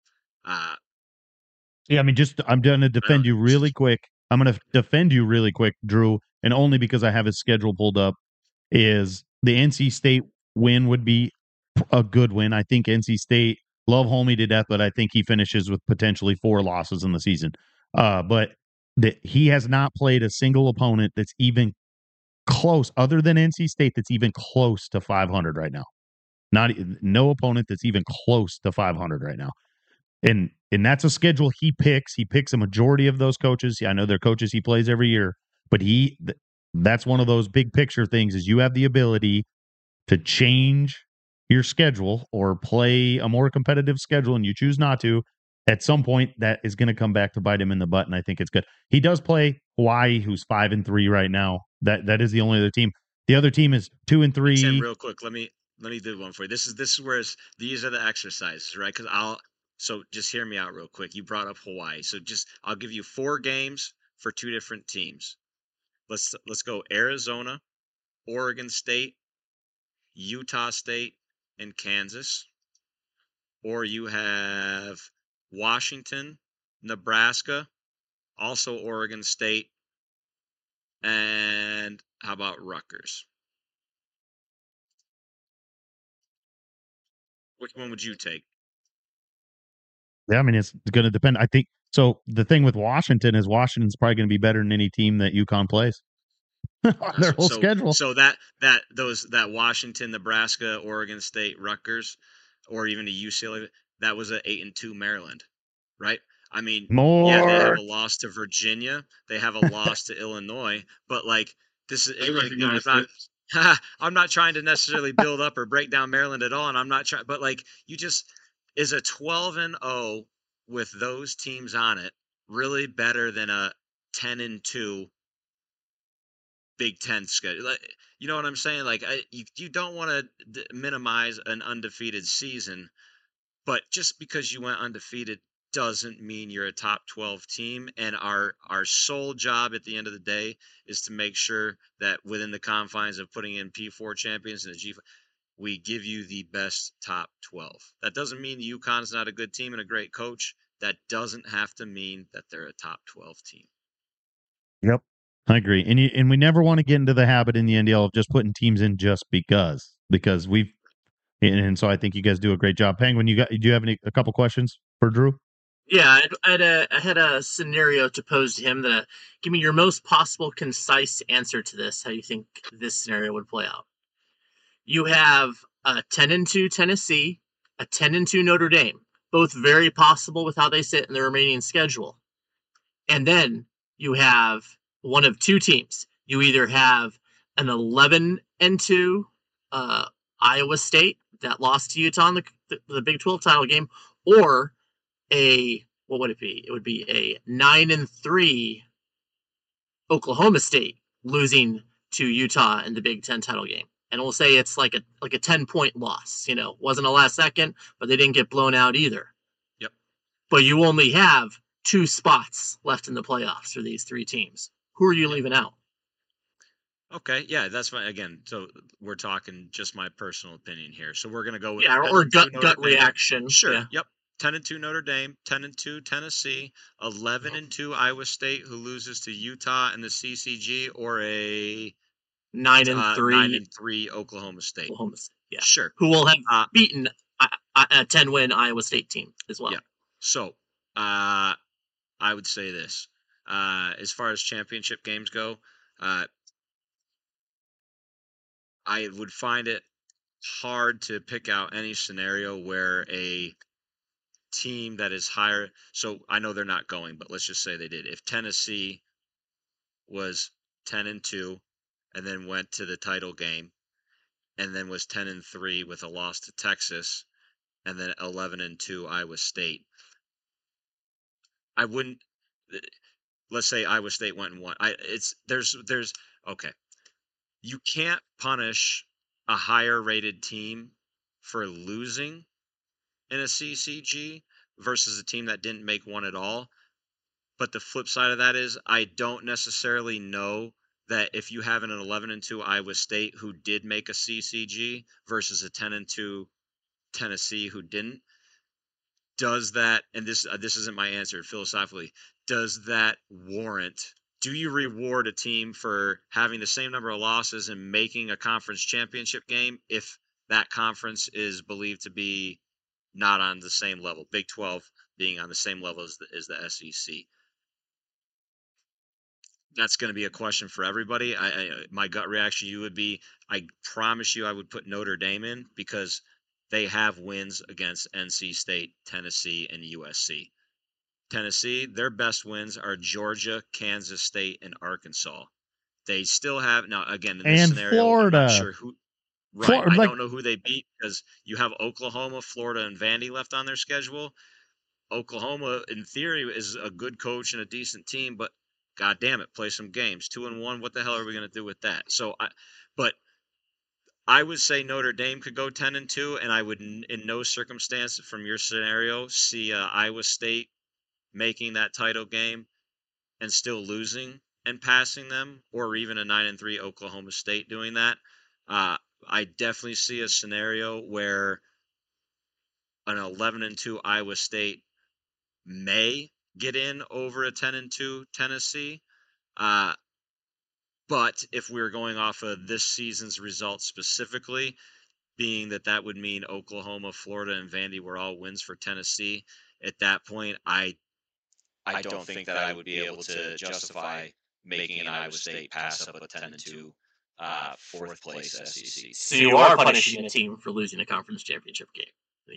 Yeah, I mean, I'm going to defend you really quick. I'm going to defend you really quick, Drew, and only because I have his schedule pulled up, is the NC State win would be a good win. I think NC State love Homie to death, but I think he finishes with potentially 4 losses in the season. But he has not played a single opponent that's even close, other than NC State, that's even close to 500 right now. No opponent that's even close to 500 right now. And that's a schedule he picks. He picks a majority of those coaches. I know they're coaches he plays every year, but that's one of those big picture things is you have the ability to change your schedule or play a more competitive schedule and you choose not to. At some point, that is going to come back to bite him in the butt, and I think it's good. He does play Hawaii, who's 5-3 right now. That is the only other team. The other team is 2-3. Tim, real quick, let me do one for you. This is where these are the exercises, right? So just hear me out real quick. You brought up Hawaii, so I'll give you 4 games for 2 different teams. Let's go Arizona, Oregon State, Utah State, and Kansas. Or you have Washington, Nebraska, also Oregon State, and how about Rutgers? Which one would you take? Yeah, I mean, it's going to depend. I think so. The thing with Washington is Washington's probably going to be better than any team that UConn plays on their whole schedule. So that Washington, Nebraska, Oregon State, Rutgers, or even the UCLA, that was a 8-2 Maryland, right? I mean, yeah, they have More. a loss to Virginia, they have a loss to Illinois, but like this is I'm not trying to necessarily build up or break down Maryland at all, and I'm not trying, but like you just is a 12-0 with those teams on it really better than a 10-2 Big Ten schedule? Like, you know what I'm saying? Like you don't want to minimize an undefeated season, but just because you went undefeated doesn't mean you're a top 12 team. And our sole job at the end of the day is to make sure that within the confines of putting in P4 champions and the G5, we give you the best top 12. That doesn't mean UConn's not a good team and a great coach. That doesn't have to mean that they're a top 12 team. Yep, I agree. And we never want to get into the habit in the NDL of just putting teams in just because we've. And so I think you guys do a great job. Penguin, do you have a couple questions for Drew? Yeah, I had a scenario to pose to him that give me your most possible concise answer to this. How you think this scenario would play out? You have a 10-2 Tennessee, a 10-2 Notre Dame, both very possible with how they sit in the remaining schedule. And then you have one of two teams. You either have an 11-2 Iowa State that lost to Utah in the Big 12 title game, or what would it be? It would be a 9-3 Oklahoma State losing to Utah in the Big 10 title game. And we'll say it's like a 10-point loss. You know, wasn't a last second, but they didn't get blown out either. Yep. But you only have 2 spots left in the playoffs for these 3 teams. Who are you leaving out? Okay, yeah, that's fine. Again, so we're talking just my personal opinion here. So we're gonna go with or gut reaction. Sure. Yeah. Yep. 10-2 Notre Dame, 10-2 Tennessee, 11-2 Iowa State, who loses to Utah in the CCG, or a 9-3 Oklahoma State. Yeah. Sure. Who will have beaten a 10-win Iowa State team as well. Yeah. So, I would say this: as far as championship games go, I would find it hard to pick out any scenario where a team that is higher. So I know they're not going, but let's just say they did. If Tennessee was 10-2 and then went to the title game and then was 10-3 with a loss to Texas and then 11-2 Iowa State, I wouldn't. Let's say Iowa State went and won. There's okay. You can't punish a higher rated team for losing in a CCG versus a team that didn't make one at all. But the flip side of that is I don't necessarily know that if you have an 11-2 Iowa State who did make a CCG versus a 10-2 Tennessee who didn't, does that, and this isn't my answer philosophically, does that warrant, do you reward a team for having the same number of losses and making a conference championship game if that conference is believed to be not on the same level, Big 12 being on the same level as the SEC? That's going to be a question for everybody. My gut reaction to you would be, I promise you I would put Notre Dame in because they have wins against NC State, Tennessee, and USC. Tennessee, their best wins are Georgia, Kansas State, and Arkansas. They still have, now again, in this scenario, Florida. I'm not sure who. Right, I don't know who they beat because you have Oklahoma, Florida, and Vandy left on their schedule. Oklahoma, in theory, is a good coach and a decent team, but God damn it, play some games. 2-1. What the hell are we going to do with that? But I would say Notre Dame could go 10-2, and I would, in no circumstance from your scenario, see Iowa State making that title game and still losing and passing them, or even a 9-3 Oklahoma State doing that. I definitely see a scenario where an 11-2 Iowa State may get in over a 10-2 Tennessee. But if we're going off of this season's results specifically, being that would mean Oklahoma, Florida, and Vandy were all wins for Tennessee. At that point, I don't think that I would be able to justify making an Iowa State pass up a 10-2 fourth place SEC. So you are punishing a team for losing a conference championship game in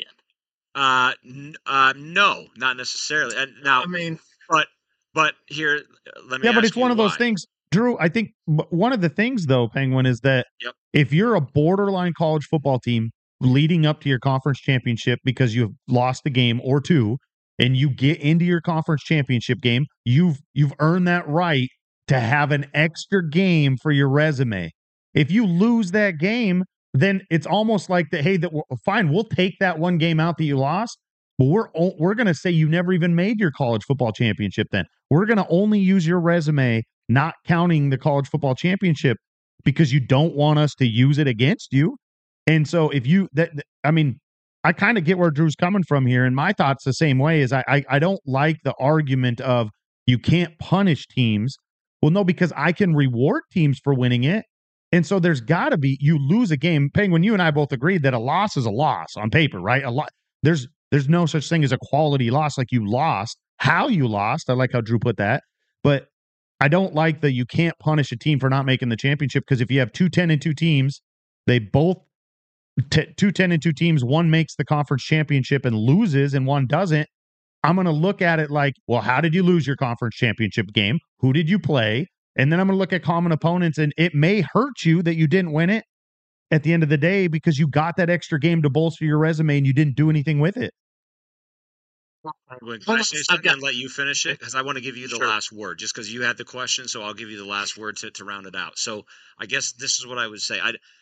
the end. No, not necessarily. And now, I mean, but here, let me. Yeah, but ask it's one you of those why. things, Drew. I think one of the things, though, Penguin, is that Yep. if you're a borderline college football team leading up to your conference championship because you've lost a game or two, and you get into your conference championship game, you've earned that right to have an extra game for your resume. If you lose that game, then it's almost like that. Hey, fine, we'll take that one game out that you lost, but we're going to say you never even made your college football championship. Then we're going to only use your resume, not counting the college football championship, because you don't want us to use it against you. And so if you I mean, I kind of get where Drew's coming from here, and my thoughts the same way. Is I don't like the argument of you can't punish teams. Well, no, because I can reward teams for winning it. And so there's got to be, you lose a game. Penguin, you and I both agreed that a loss is a loss on paper, right? There's no such thing as a quality loss. Like, you lost. How you lost, I like how Drew put that. But I don't like that you can't punish a team for not making the championship, because if you have 2-10-2 teams, they both 2-10-2 teams, one makes the conference championship and loses and one doesn't. I'm going to look at it like, well, how did you lose your conference championship game? Who did you play? And then I'm going to look at common opponents, and it may hurt you that you didn't win it at the end of the day because you got that extra game to bolster your resume and you didn't do anything with it. Can I say something and let you finish it? Because I want to give you the last word, just because you had the question, so I'll give you the last word to round it out. So I guess this is what I would say.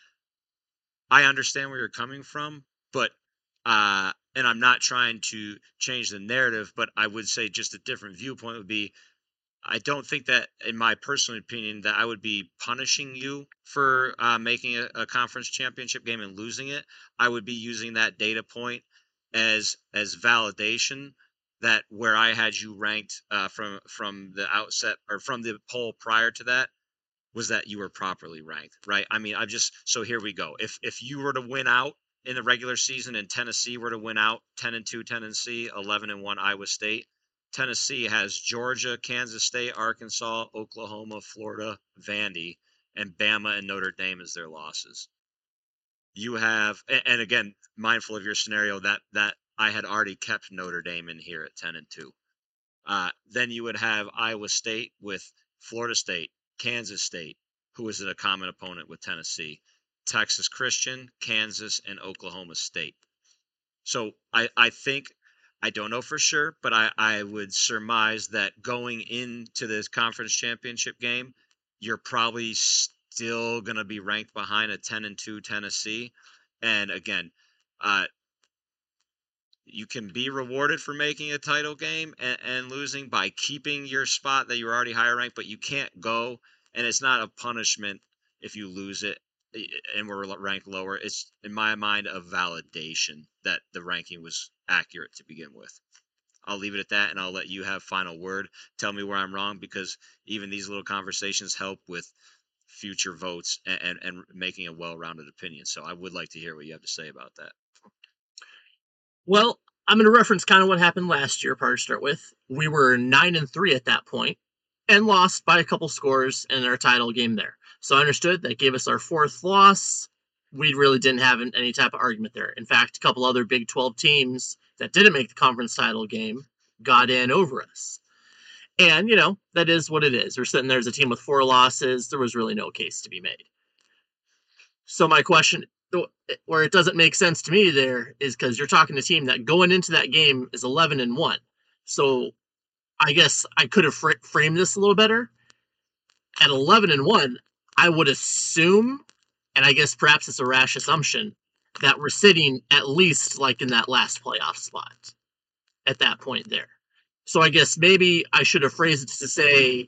I understand where you're coming from, but and I'm not trying to change the narrative, but I would say just a different viewpoint would be, I don't think that, in my personal opinion, that I would be punishing you for making a conference championship game and losing it. I would be using that data point as validation that where I had you ranked from the outset, or from the poll prior to that, was that you were properly ranked, right? I mean, so here we go. If you were to win out in the regular season and Tennessee were to win out 10-2 Tennessee, 11-1 Iowa State, Tennessee has Georgia, Kansas State, Arkansas, Oklahoma, Florida, Vandy, and Bama and Notre Dame as their losses. You have, and again, mindful of your scenario, that I had already kept Notre Dame in here at 10-2. Then you would have Iowa State with Florida State, Kansas State, who is a common opponent with Tennessee, Texas Christian, Kansas, and Oklahoma State. So I think, I don't know for sure, but I would surmise that going into this conference championship game, you're probably still going to be ranked behind a 10-2 Tennessee. And again, you can be rewarded for making a title game and losing by keeping your spot that you're already higher ranked, but you can't go, and it's not a punishment if you lose it and we're ranked lower. It's, in my mind, a validation that the ranking was accurate to begin with. I'll leave it at that, and I'll let you have final word. Tell me where I'm wrong, because even these little conversations help with future votes and making a well-rounded opinion. So I would like to hear what you have to say about that. Well, I'm going to reference kind of what happened last year, part to start with. We were 9-3 at that point and lost by a couple scores in our title game there. So I understood that gave us our fourth loss. We really didn't have any type of argument there. In fact, a couple other Big 12 teams that didn't make the conference title game got in over us. And, that is what it is. We're sitting there as a team with 4 losses. There was really no case to be made. So my question, where it doesn't make sense to me there, is because you're talking to a team that going into that game is 11-1. So I guess I could have framed this a little better. At 11-1, I would assume, and I guess perhaps it's a rash assumption, that we're sitting at least like in that last playoff spot at that point there. So I guess maybe I should have phrased it to say,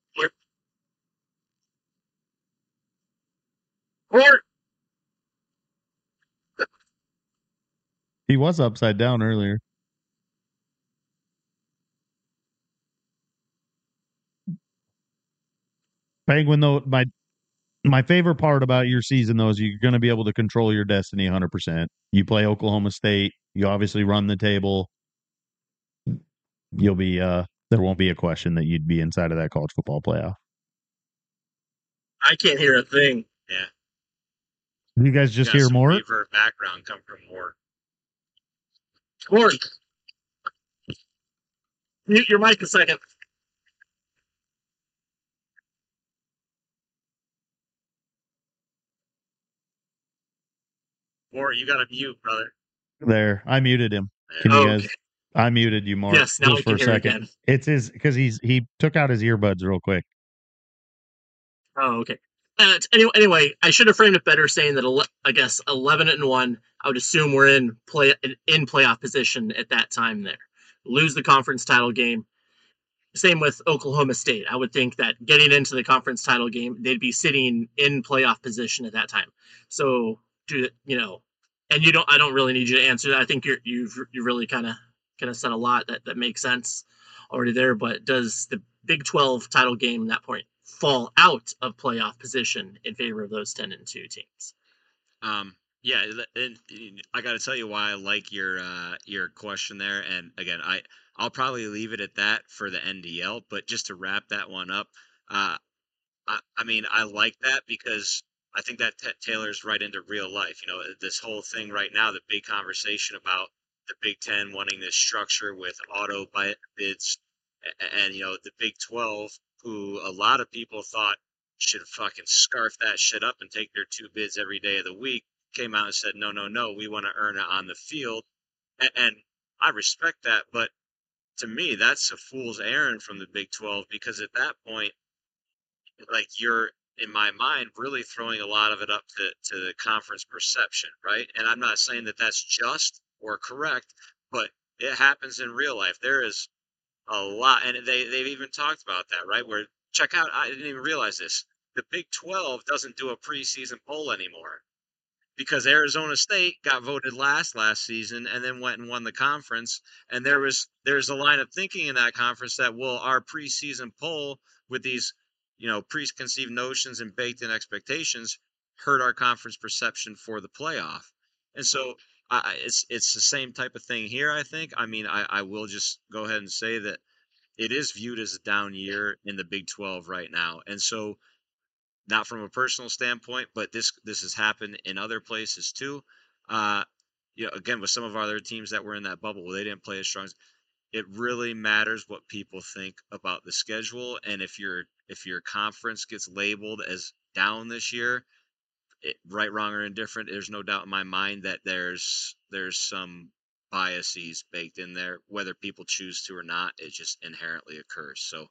He was upside down earlier. Penguin, though, My favorite part about your season, though, is you're going to be able to control your destiny 100%. You play Oklahoma State. You obviously run the table. You'll be there won't be a question that you'd be inside of that college football playoff. I can't hear a thing. Yeah. You guys just Got hear some more? reverb background come from more. Corey, mute your mic a second. More, you got to mute, brother. There, I muted him. There. Can you Okay. guys? I muted you, Mark. Yes, now just we for can a hear second. again. It's his because he took out his earbuds real quick. Oh, okay. Anyway, I should have framed it better, saying that I guess 11-1. I would assume we're in playoff position at that time. There, lose the conference title game. Same with Oklahoma State. I would think that getting into the conference title game, they'd be sitting in playoff position at that time. So, and I don't really need you to answer that. I think you've really kind of said a lot that makes sense already there. But does the Big 12 title game at that point fall out of playoff position in favor of those 10-2 teams? Yeah, and I got to tell you why I like your question there. And again, I'll probably leave it at that for the NDL. But just to wrap that one up, I mean, I like that because I think that tailors right into real life. This whole thing right now, the big conversation about the Big Ten wanting this structure with auto bids, and the Big 12, who a lot of people thought should fucking scarf that shit up and take their 2 bids every day of the week, came out and said, no, we want to earn it on the field. And I respect that, but to me, that's a fool's errand from the Big 12, because at that point, like, you're, in my mind, really throwing a lot of it up to the conference perception, right? And I'm not saying that that's just or correct, but it happens in real life. There is a lot, and they've even talked about that, right? Where, check out, I didn't even realize this, the Big 12 doesn't do a preseason poll anymore, because Arizona State got voted last season and then went and won the conference. And there's a line of thinking in that conference that, well, our preseason poll with these, preconceived notions and baked in expectations hurt our conference perception for the playoff. And so it's the same type of thing here, I think. I mean, I will just go ahead and say that it is viewed as a down year in the Big 12 right now. And so, not from a personal standpoint, but this has happened in other places too. Again, with some of our other teams that were in that bubble, they didn't play as strong. It really matters what people think about the schedule, and if your conference gets labeled as down this year, right, wrong, or indifferent, there's no doubt in my mind that there's some biases baked in there, whether people choose to or not. It just inherently occurs. So,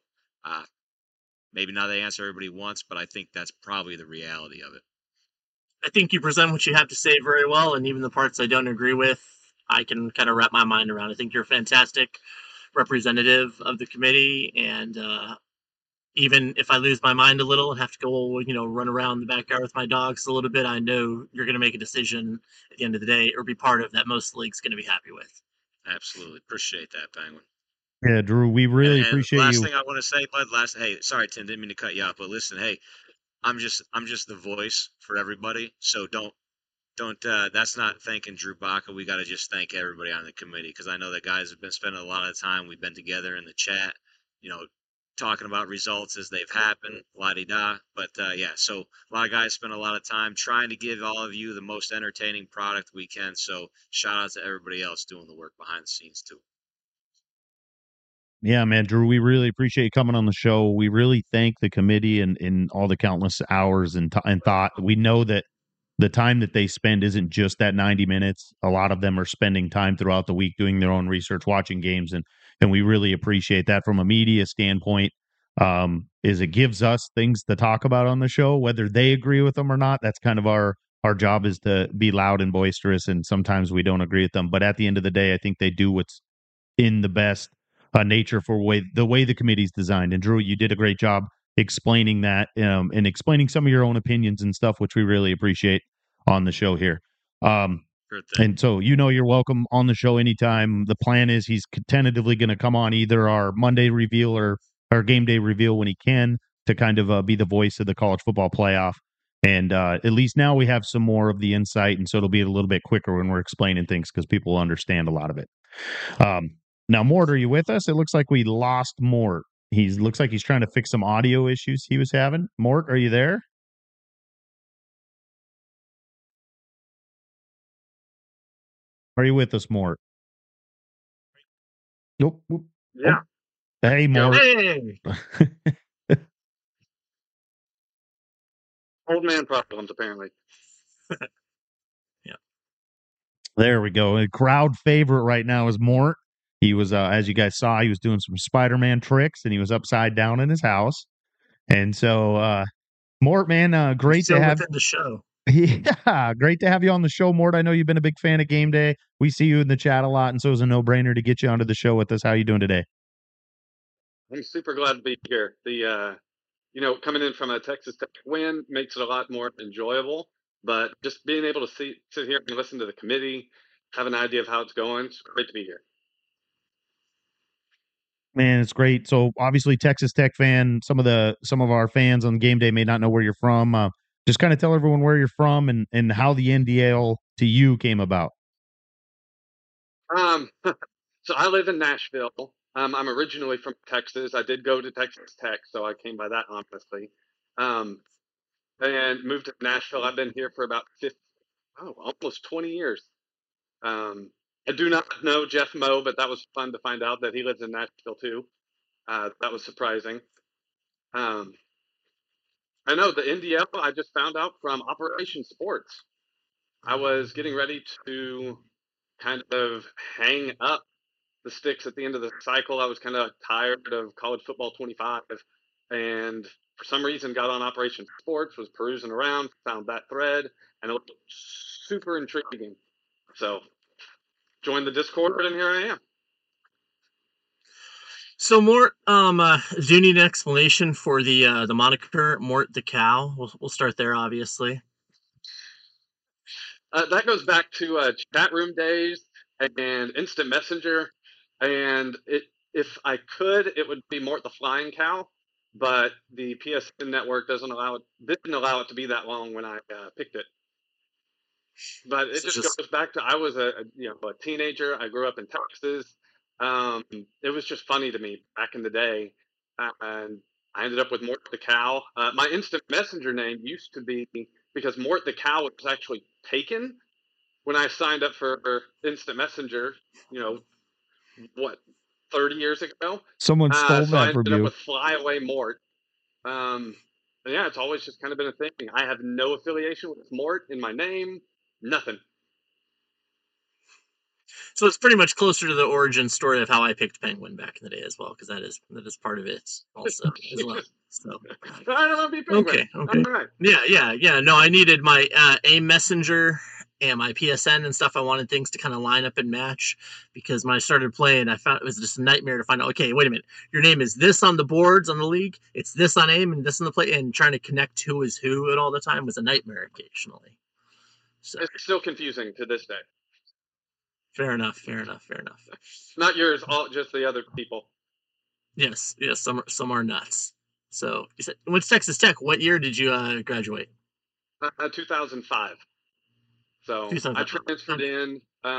maybe not the answer everybody wants, but I think that's probably the reality of it. I think you present what you have to say very well, and even the parts I don't agree with, I can kind of wrap my mind around. I think you're a fantastic representative of the committee, and even if I lose my mind a little and have to go, run around the backyard with my dogs a little bit, I know you're going to make a decision at the end of the day, or be part of that most league's going to be happy with. Absolutely. Appreciate that, Penguin. Yeah, Drew, we really And appreciate last you. thing I want to say, Bud, hey, sorry, Tim, didn't mean to cut you off, but listen, hey, I'm just the voice for everybody. So don't that's not thanking Drew Baca. We got to just thank everybody on the committee, because I know that guys have been spending a lot of time. We've been together in the chat, talking about results as they've happened, la-di-da. But yeah, so a lot of guys spend a lot of time trying to give all of you the most entertaining product we can. So shout out to everybody else doing the work behind the scenes too. Yeah, man, Drew, we really appreciate you coming on the show. We really thank the committee and all the countless hours and thought. We know that the time that they spend isn't just that 90 minutes. A lot of them are spending time throughout the week doing their own research, watching games, and we really appreciate that from a media standpoint. Is it gives us things to talk about on the show, whether they agree with them or not. That's kind of our job, is to be loud and boisterous, and sometimes we don't agree with them. But at the end of the day, I think they do what's in the best nature for the way the committee's designed. And Drew, you did a great job explaining that and explaining some of your own opinions and stuff, which we really appreciate on the show here. And so, you're welcome on the show anytime. The plan is he's tentatively going to come on either our Monday reveal or our game day reveal when he can, to kind of be the voice of the college football playoff. And at least now we have some more of the insight, and so it'll be a little bit quicker when we're explaining things because people will understand a lot of it. Now, Mort, are you with us? It looks like we lost Mort. Looks like he's trying to fix some audio issues he was having. Mort, are you there? Are you with us, Mort? Nope. Yeah. Oh. Hey, Mort. Hey. Old man problems, apparently. Yeah. There we go. A crowd favorite right now is Mort. He was, as you guys saw, he was doing some Spider-Man tricks, and he was upside down in his house. And so, Mort, man, great Still to have within the show. Yeah, great to have you on the show, Mort. I know you've been a big fan of Game Day. We see you in the chat a lot, and so it was a no-brainer to get you onto the show with us. How you doing today? I'm super glad to be here. Coming in from a Texas Tech win makes it a lot more enjoyable. But just being able to sit here and listen to the committee, have an idea of how it's going, it's great to be here. Man, it's great. So obviously, Texas Tech fan. Some of our fans on Game Day may not know where you're from. Just kind of tell everyone where you're from and how the NDL to you came about. So I live in Nashville. I'm originally from Texas. I did go to Texas Tech, so I came by that honestly. And moved to Nashville. I've been here for about almost 20 years. I do not know Jeff Moe, but that was fun to find out that he lives in Nashville too. That was surprising. I know the NDL, I just found out from Operation Sports. I was getting ready to kind of hang up the sticks at the end of the cycle. I was kind of tired of college football 25, and for some reason got on Operation Sports, was perusing around, found that thread, and it looked super intriguing. So joined the Discord, and here I am. So Mort, do you need an explanation for the moniker Mort the Cow? We'll start there, obviously. That goes back to chat room days and instant messenger, and if I could, it would be Mort the Flying Cow, but the PSN network didn't allow it to be that long when I picked it. But it just goes back to I was a teenager. I grew up in Texas. It was just funny to me back in the day, and I ended up with Mort the Cow. My instant messenger name used to be, because Mort the Cow was actually taken when I signed up for instant messenger. 30 years ago. Someone stole so I that from ended up you. with Flyaway Mort. Yeah, it's always just kind of been a thing. I have no affiliation with Mort in my name. Nothing. So it's pretty much closer to the origin story of how I picked Penguin back in the day as well, because that is part of it also as well. So I don't want to be Penguin. Okay. All right. Yeah. No, I needed my AIM messenger and my PSN and stuff. I wanted things to kind of line up and match, because when I started playing, I found it was just a nightmare to find out, okay, wait a minute, your name is this on the boards on the league, it's this on AIM and this on the play, and trying to connect who is who at all the time was a nightmare occasionally. So it's still confusing to this day. Fair enough. Not yours, just the other people. Yes, some are nuts. So you said, what's Texas Tech? What year did you graduate? 2005. So 2005. I transferred in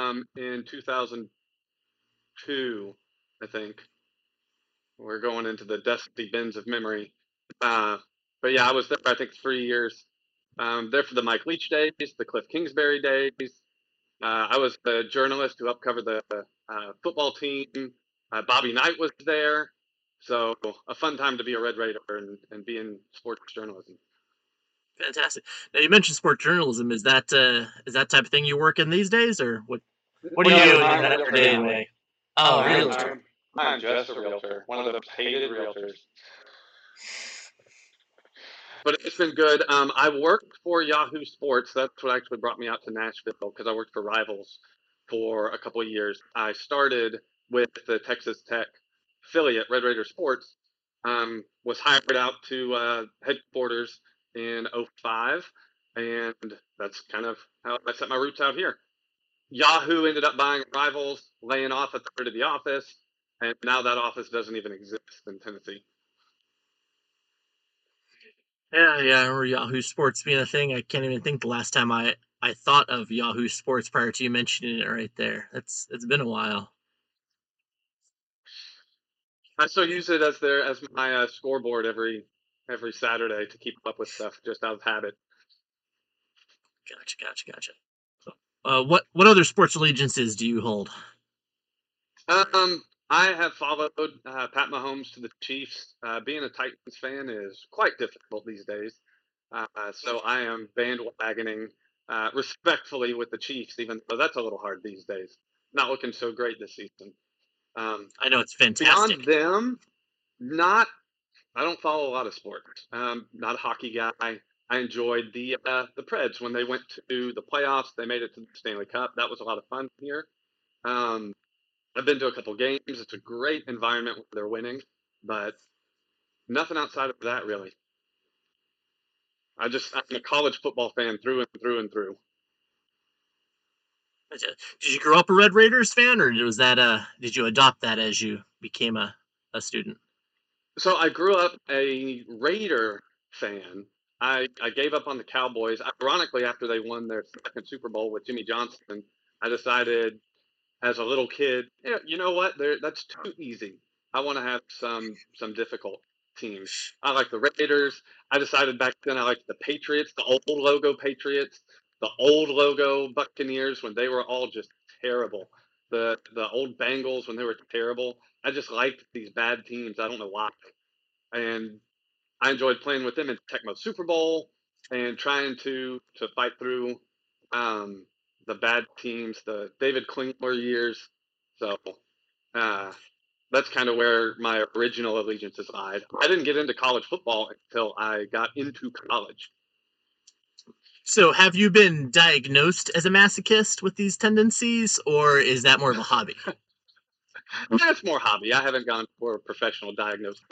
2002, I think. We're going into the dusty bins of memory. But yeah, I was there, I think, 3 years. There for the Mike Leach days, the Cliff Kingsbury days. I was the journalist who helped cover the football team. Bobby Knight was there. So a fun time to be a Red Raider and be in sports journalism. Fantastic. Now you mentioned sports journalism. Is that type of thing you work in these days, or what? What are you doing in that day and way? Oh, realtor. I'm just a realtor, one of the hated realtors. But it's been good. I worked for Yahoo Sports. That's what actually brought me out to Nashville, because I worked for Rivals for a couple of years. I started with the Texas Tech affiliate, Red Raider Sports. Was hired out to headquarters in 2005, and that's kind of how I set my roots out here. Yahoo ended up buying Rivals, laying off a third of the office, and now that office doesn't even exist in Tennessee. Yeah, yeah, I remember Yahoo Sports being a thing. I can't even think the last time I thought of Yahoo Sports prior to you mentioning it right there. It's been a while. I still use it as my scoreboard every Saturday to keep up with stuff just out of habit. Gotcha. What other sports allegiances do you hold? I have followed Pat Mahomes to the Chiefs. Being a Titans fan is quite difficult these days, so I am bandwagoning respectfully with the Chiefs, even though that's a little hard these days. Not looking so great this season. I know it's fantastic. Beyond them, not. I don't follow a lot of sports. Not a hockey guy. I enjoyed the Preds when they went to the playoffs. They made it to the Stanley Cup. That was a lot of fun here. I've been to a couple games. It's a great environment when they're winning, but nothing outside of that really. I'm a college football fan through and through and through. Did you grow up a Red Raiders fan, or was that did you adopt that as you became a student? So I grew up a Raider fan. I gave up on the Cowboys. Ironically, after they won their second Super Bowl with Jimmy Johnson, I decided as a little kid, yeah, you know what? That's too easy. I want to have some difficult teams. I like the Raiders. I decided back then I liked the Patriots, the old logo Patriots, the old logo Buccaneers when they were all just terrible. The old Bengals when they were terrible. I just liked these bad teams. I don't know why. And I enjoyed playing with them in Tecmo Super Bowl and trying to fight through the bad teams, the David Klingler years. So that's kind of where my original allegiances lied. I didn't get into college football until I got into college. So have you been diagnosed as a masochist with these tendencies, or is that more of a hobby? That's more hobby. I haven't gone for a professional diagnosis.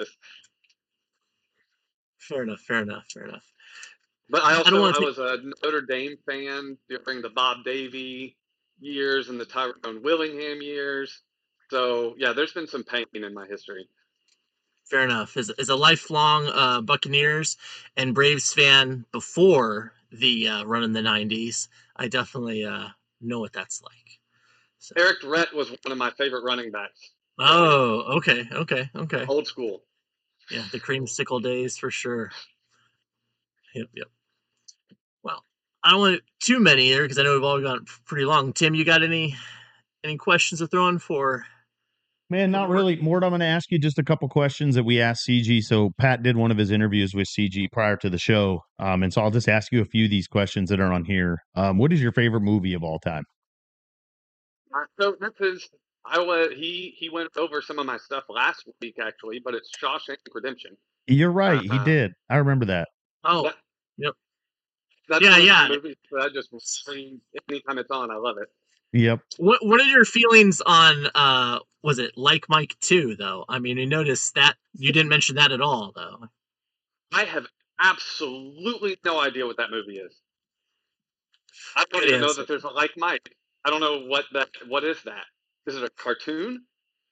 Fair enough. But I was a Notre Dame fan during the Bob Davie years and the Tyrone Willingham years. So yeah, there's been some pain in my history. Fair enough. As a lifelong Buccaneers and Braves fan before the run in the 90s, I definitely know what that's like. So. Eric Rhett was one of my favorite running backs. Oh, okay. Old school. Yeah, the creamsicle days for sure. Yep. Well, I don't want too many here because I know we've all gone pretty long. Tim, you got any questions to throw in for? Man, not really. Mort, I'm going to ask you just a couple questions that we asked CG. So Pat did one of his interviews with CG prior to the show. And so I'll just ask you a few of these questions that are on here. What is your favorite movie of all time? So this is he went over some of my stuff last week actually, but it's Shawshank Redemption. You're right, he did. I remember that. Oh, yep. That's one of my movies that I just stream anytime it's on. I love it. Yep. What are your feelings on was it Like Mike 2 though? I mean, I noticed that you didn't mention that at all though. I have absolutely no idea what that movie is. I don't even know that there's a Like Mike. I don't know what is that? Is it a cartoon?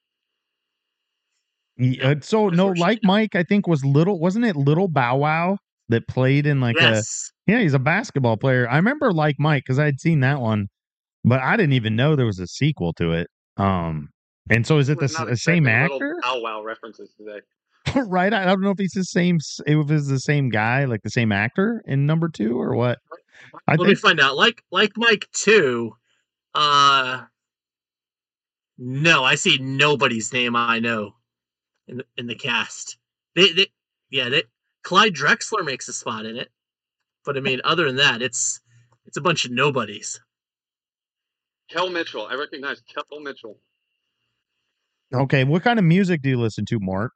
Yeah, so no, Like Mike, I think wasn't it Little Bow Wow that played in like he's a basketball player. I remember Like Mike because I had seen that one, but I didn't even know there was a sequel to it. And so is it the same actor? Bow Wow references today. Right, I don't know if he's the same. If it's the same guy, like the same actor in number 2 or what. Let me find out. Like Mike 2. No, I see nobody's name I know in the cast. Clyde Drexler makes a spot in it, but I mean, other than that, it's a bunch of nobodies. Kel Mitchell, I recognize Kel Mitchell. Okay, what kind of music do you listen to, Mark?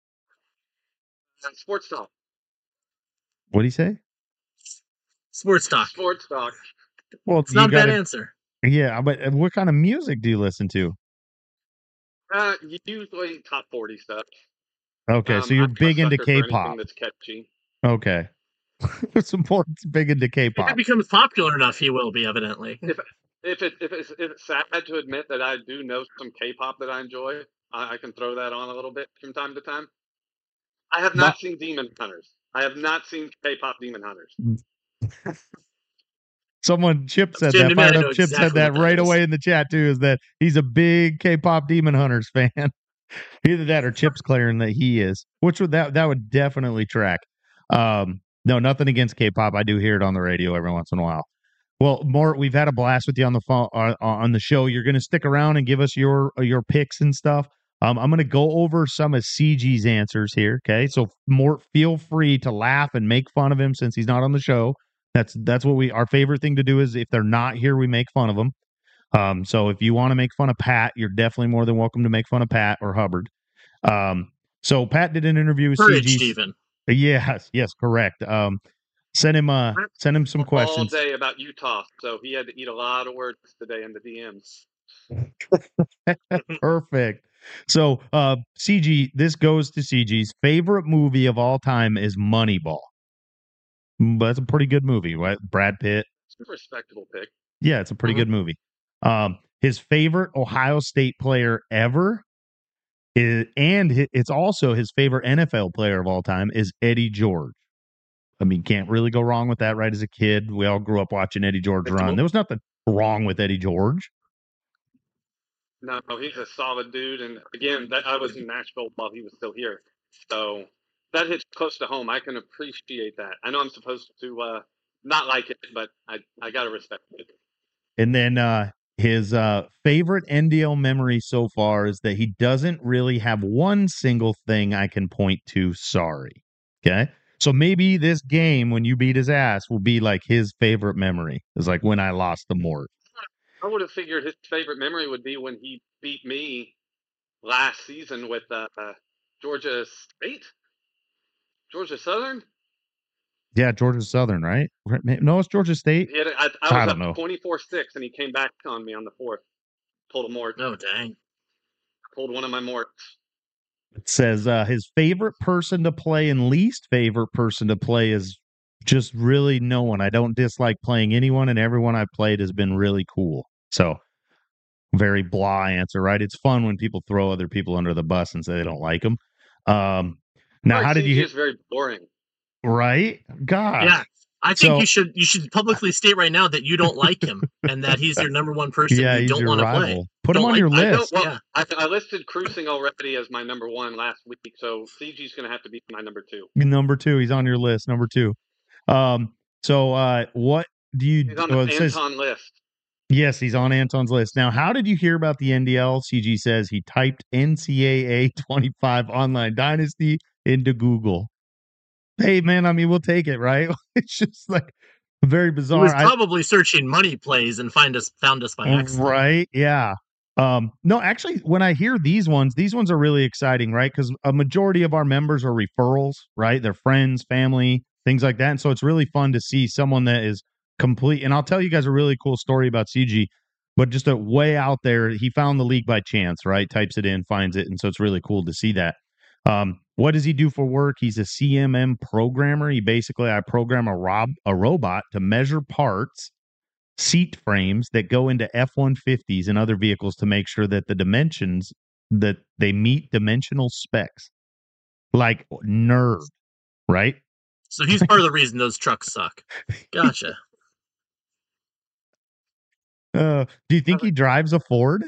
Sports talk. What do you say? Sports talk. Sports talk. Well, it's not a bad answer. Yeah, but what kind of music do you listen to? Usually top 40 stuff. Okay, so you're big into K-pop. That's catchy. Okay. It's big into K-pop. If it becomes popular enough, he will be, evidently. If it's sad to admit that I do know some K-pop that I enjoy, I can throw that on a little bit from time to time. I have not seen Demon Hunters. I have not seen K-pop Demon Hunters. Chip said Jim, that. to me, I Fired know Up Chip said exactly that what that right is. away in the chat too. Is that he's a big K-pop Demon Hunters fan? Either that or Chip's clearing that he is, which would that would definitely track. No, nothing against K-pop. I do hear it on the radio every once in a while. Well, Mort, we've had a blast with you on the phone on the show. You're going to stick around and give us your picks and stuff. I'm going to go over some of CG's answers here. Okay, so Mort, feel free to laugh and make fun of him since he's not on the show. That's what our favorite thing to do is if they're not here, we make fun of them. So if you want to make fun of Pat, you're definitely more than welcome to make fun of Pat or Hubbard. So Pat did an interview with Courage, CG. even. Yes, correct. Send him some questions. All day about Utah, so he had to eat a lot of words today in the DMs. Perfect. So, CG, this goes to CG's favorite movie of all time is Moneyball. That's a pretty good movie, right? Brad Pitt. It's a respectable pick. Yeah, it's a pretty good movie. His favorite Ohio State player ever it's also his favorite NFL player of all time is Eddie George. I mean, can't really go wrong with that, right? As a kid, we all grew up watching Eddie George run. There was nothing wrong with Eddie George. No, he's a solid dude. And again, I was in Nashville while he was still here. So that hits close to home. I can appreciate that. I know I'm supposed to not like it, but I got to respect it. And then his favorite NDL memory so far is that he doesn't really have one single thing I can point to. Sorry. Okay. So maybe this game, when you beat his ass, will be like his favorite memory. It's like when I lost the Mort. I would have figured his favorite memory would be when he beat me last season with Georgia State? Georgia Southern? Yeah, Georgia Southern, right? No, it's Georgia State. I was up 24-6, and he came back on me on the fourth. Pulled a Mort. Oh, dang. Pulled one of my Morts. It says his favorite person to play and least favorite person to play is just really no one. I don't dislike playing anyone, and everyone I've played has been really cool. So, very blah answer, right? It's fun when people throw other people under the bus and say they don't like them. Now, how did you? It's very boring. Right? God. Yeah. I think you should publicly state right now that you don't like him and that he's your number one person you don't want to play. Put him on your list. I listed Cruising already as my number one last week, so CG's going to have to be my number two. Number two, he's on your list. Number two. So what do you? He's on the Anton list. Yes, he's on Anton's list. Now, how did you hear about the NDL? CG says he typed NCAA 25 Online Dynasty into Google. Hey, man, I mean, we'll take it, right? It's just like very bizarre. He was probably searching money plays and found us by accident. Right, yeah. No, actually, when I hear these ones are really exciting, right? Because a majority of our members are referrals, right? They're friends, family, things like that. And so it's really fun to see someone that is complete. And I'll tell you guys a really cool story about CG, but just a way out there. He found the league by chance, right? Types it in, finds it. And so it's really cool to see that. What does he do for work? He's a CMM programmer. I program a robot to measure parts, seat frames that go into F-150s and other vehicles to make sure that the dimensions that they meet dimensional specs. Like nerd, right? So he's part of the reason those trucks suck. Gotcha. Do you think he drives a Ford?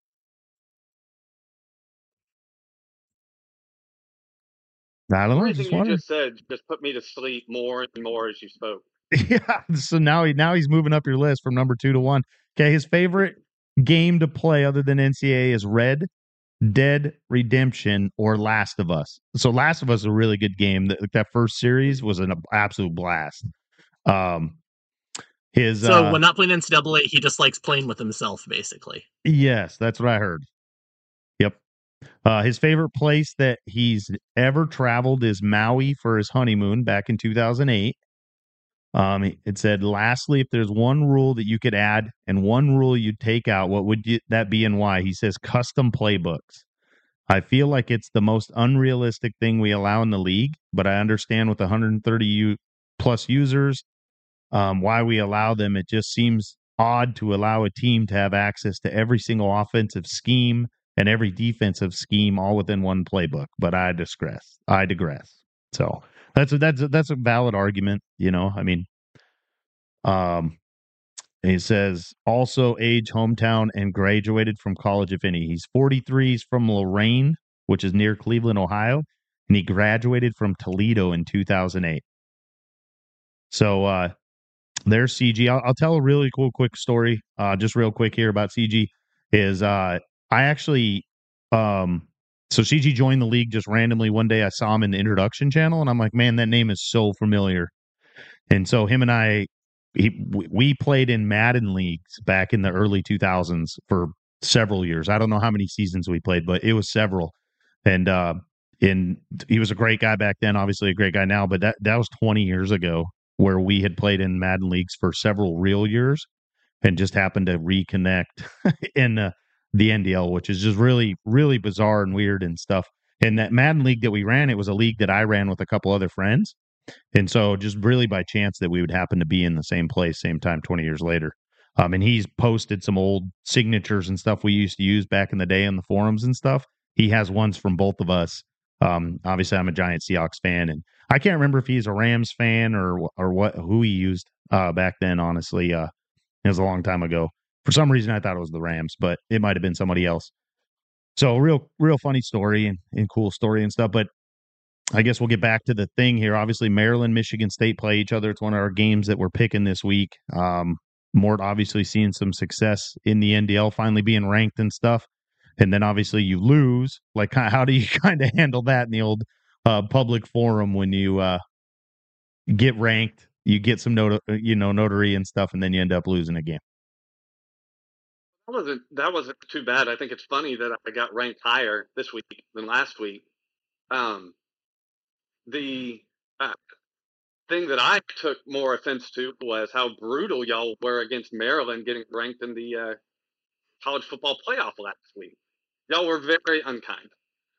I don't know. Everything you just said just put me to sleep more and more as you spoke. Yeah. So now he's moving up your list from number 2 to 1. Okay. His favorite game to play other than NCAA is Red Dead Redemption or Last of Us. So Last of Us is a really good game. That first series was an absolute blast. When not playing NCAA, he just likes playing with himself, basically. Yes, that's what I heard. Yep. His favorite place that he's ever traveled is Maui for his honeymoon back in 2008. It said, lastly, if there's one rule that you could add and one rule you'd take out, what would that be and why? He says custom playbooks. I feel like it's the most unrealistic thing we allow in the league, but I understand with 130 plus users, why we allow them. It just seems odd to allow a team to have access to every single offensive scheme and every defensive scheme all within one playbook. But I digress. So That's a valid argument. I mean, and he says also age, hometown, and graduated from college, if any. He's 43. He's from Lorain, which is near Cleveland, Ohio, and he graduated from Toledo in 2008. So there's CG. I'll tell a really cool, quick story, just real quick here about CG. Is I actually, so CG joined the league just randomly one day. I saw him in the introduction channel, and I'm like, man, that name is so familiar. And so him and I, we played in Madden leagues back in the early 2000s for several years. I don't know how many seasons we played, but it was several. And he was a great guy back then, obviously a great guy now, but that was 20 years ago where we had played in Madden leagues for several real years and just happened to reconnect in the NDL, which is just really, really bizarre and weird and stuff. And that Madden league that we ran, it was a league that I ran with a couple other friends. And so just really by chance that we would happen to be in the same place, same time, 20 years later. And he's posted some old signatures and stuff we used to use back in the day on the forums and stuff. He has ones from both of us. Obviously, I'm a giant Seahawks fan, and I can't remember if he's a Rams fan or who he used back then. Honestly, it was a long time ago. For some reason, I thought it was the Rams, but it might have been somebody else. So real funny story and cool story and stuff. But I guess we'll get back to the thing here. Obviously, Maryland, Michigan State play each other. It's one of our games that we're picking this week. Mort obviously seeing some success in the NDL, finally being ranked and stuff. And then obviously you lose. Like, how do you kind of handle that in the old public forum when you get ranked, you get some notary and stuff, and then you end up losing a game? That wasn't too bad. I think it's funny that I got ranked higher this week than last week. The thing that I took more offense to was how brutal y'all were against Maryland getting ranked in the college football playoff last week. Y'all were very unkind.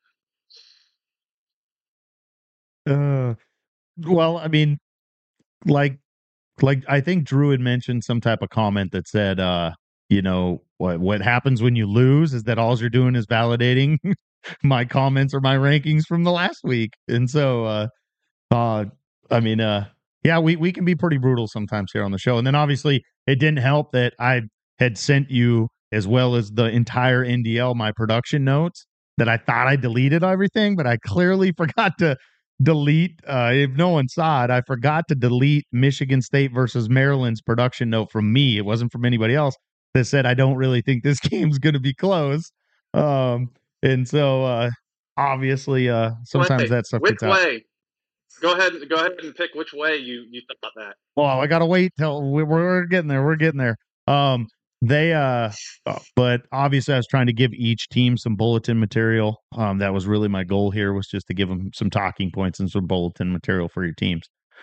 Well, I mean, like I think Drew had mentioned some type of comment that said, what happens when you lose is that all you're doing is validating my comments or my rankings from the last week. And so, I mean, yeah, we can be pretty brutal sometimes here on the show. And then obviously it didn't help that I had sent you, as well as the entire NDL, my production notes that I thought I deleted everything, but I clearly forgot to delete. If no one saw it, I forgot to delete Michigan State versus Maryland's production note from me. It wasn't from anybody else that said, I don't really think this game's going to be close. And so, obviously, sometimes that stuff gets out. Which way? Go ahead and pick which way you thought that. Well, I gotta wait till we're getting there. We're getting there. But obviously, I was trying to give each team some bulletin material. That was really my goal here, was just to give them some talking points and some bulletin material for your teams.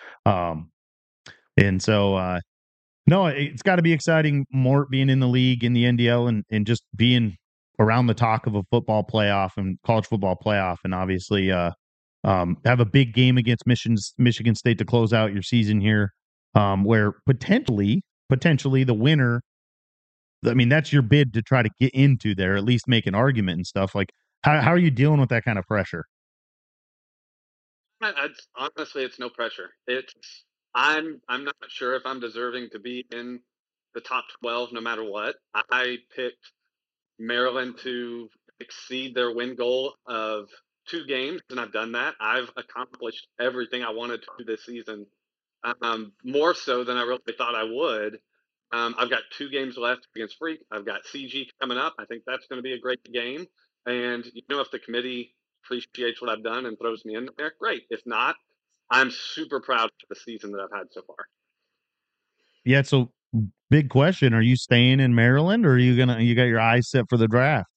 And so, no, it's got to be exciting. Mort being in the league, in the NDL, and just being around the talk of a football playoff and college football playoff, and obviously, have a big game against Michigan State to close out your season here, where potentially the winner. I mean, that's your bid to try to get into there, at least make an argument and stuff. Like, how are you dealing with that kind of pressure? Honestly, it's no pressure. I'm not sure if I'm deserving to be in the top 12 no matter what. I picked Maryland to exceed their win goal of 2 games, and I've done that. I've accomplished everything I wanted to do this season, more so than I really thought I would. I've got 2 games left against Freak. I've got CG coming up. I think that's going to be a great game. And, if the committee appreciates what I've done and throws me in there, great. If not, I'm super proud of the season that I've had so far. Yeah, so big question. Are you staying in Maryland, or are you got your eyes set for the draft?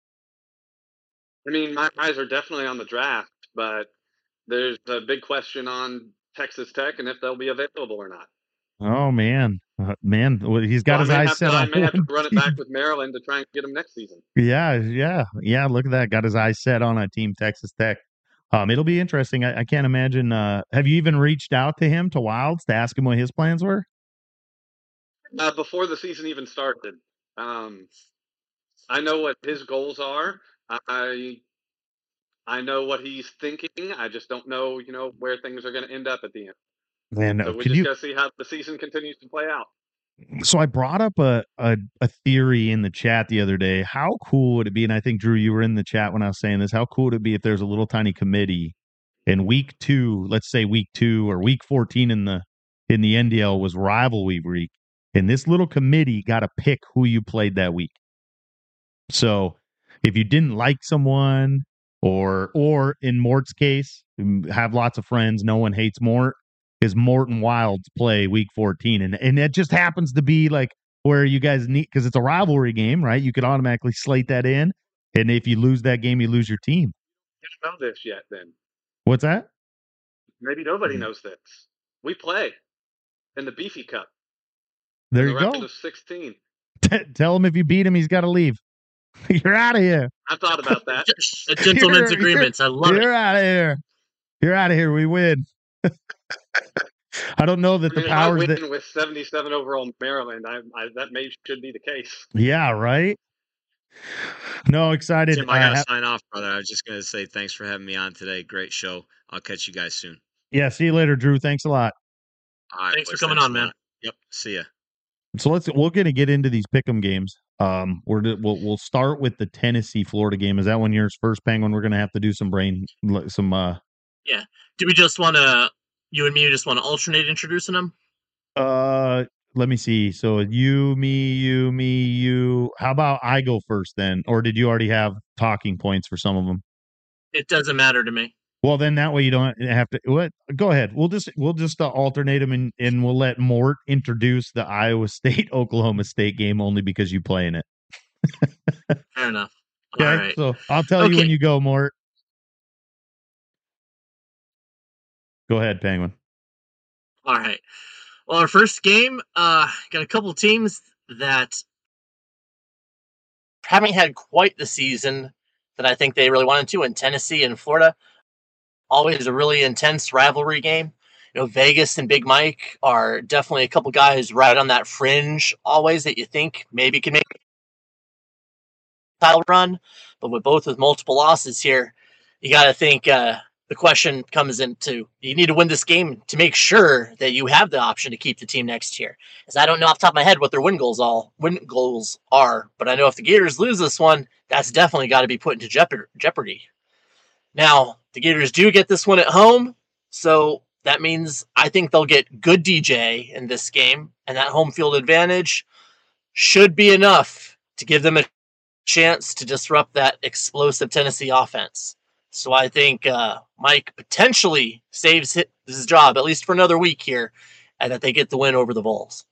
I mean, my eyes are definitely on the draft, but there's a big question on Texas Tech and if they'll be available or not. Oh, man. Well, he's got his eyes set on. I may have to run it back with Maryland to try and get him next season. Yeah. Look at that. Got his eyes set on a team, Texas Tech. It'll be interesting. I can't imagine. Have you even reached out to him, to Wilds, to ask him what his plans were? Before the season even started. I know what his goals are. I I know what he's thinking. I just don't know, where things are going to end up at the end. And So we just got to see how the season continues to play out. so I brought up a theory in the chat the other day. How cool would it be? And I think Drew, you were in the chat when I was saying this. How cool would it be if there's a little tiny committee in week 2, let's say week 2 or week 14 in the NDL was rivalry week, and this little committee got to pick who you played that week. So if you didn't like someone, or in Mort's case, have lots of friends, no one hates Mort, is Mort and Wilds play week 14, and it just happens to be like where you guys need, because it's a rivalry game, right? You could automatically slate that in, and if you lose that game, you lose your team. You don't know this yet, then. What's that? Maybe nobody knows this. We play in the Beefy Cup. There in you the round go. of 16. Tell him if you beat him, he's got to leave. You're out of here. I thought about that. A gentleman's agreement. I love it. You're out of here. You're out of here. We win. I don't know that the if powers I win that. with 77 overall Maryland, that should be the case. Yeah, right. No, excited. Tim, I gotta sign off, brother. I was just gonna say thanks for having me on today. Great show. I'll catch you guys soon. Yeah, see you later, Drew. Thanks a lot. All right, Thanks for boys, coming thanks on, a man. lot. Yep. See ya. So we're gonna get into these pick'em games. We'll start with the Tennessee Florida game. Is that one yours first, Penguin? We're gonna have to do some Yeah. Do we just want to, you and me, just want to alternate introducing them? Let me see. So you, me, you. How about I go first then? Or did you already have talking points for some of them? It doesn't matter to me. Well, then that way you don't have to. What? Go ahead. We'll just alternate them, and we'll let Mort introduce the Iowa State Oklahoma State game only because you play in it. Fair enough. Okay, All right. so I'll tell you when you go, Mort. Go ahead, Penguin. All right. Well, our first game, got a couple teams that haven't had quite the season that I think they really wanted to in Tennessee and Florida. Always a really intense rivalry game. Vegas and Big Mike are definitely a couple guys right on that fringe always that you think maybe can make a title run. But with multiple losses here, you got to think the question comes into, you need to win this game to make sure that you have the option to keep the team next year. Because I don't know off the top of my head what their win goals are, but I know if the Gators lose this one, that's definitely got to be put into jeopardy. Now, the Gators do get this one at home, so that means I think they'll get good DJ in this game, and that home field advantage should be enough to give them a chance to disrupt that explosive Tennessee offense. So I think Mike potentially saves his job, at least for another week here, and that they get the win over the Vols.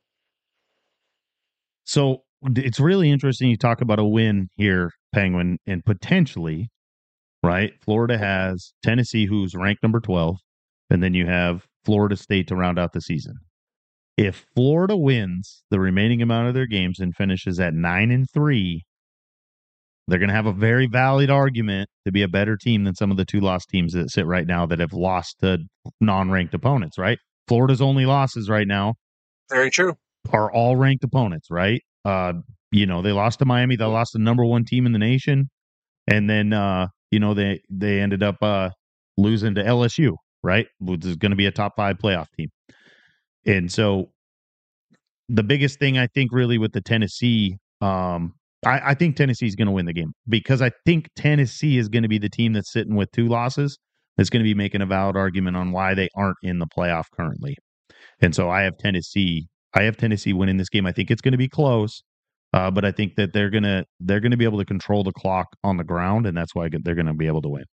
So it's really interesting you talk about a win here, Penguin, and potentially, right? Florida has Tennessee, who's ranked number 12, and then you have Florida State to round out the season. If Florida wins the remaining amount of their games and finishes at 9-3, they're going to have a very valid argument to be a better team than some of the 2-loss teams that sit right now that have lost to non-ranked opponents, right? Florida's only losses right now, very true, are all ranked opponents, right? They lost to Miami. They lost the number 1 team in the nation. And then, they ended up losing to LSU, right? Which is going to be a top 5 playoff team. And so the biggest thing I think really with the Tennessee, I think Tennessee is going to win the game because I think Tennessee is going to be the team that's sitting with 2 losses that's going to be making a valid argument on why they aren't in the playoff currently. And so I have Tennessee winning this game. I think it's going to be close. But I think that they're gonna be able to control the clock on the ground, and that's why they're gonna be able to win.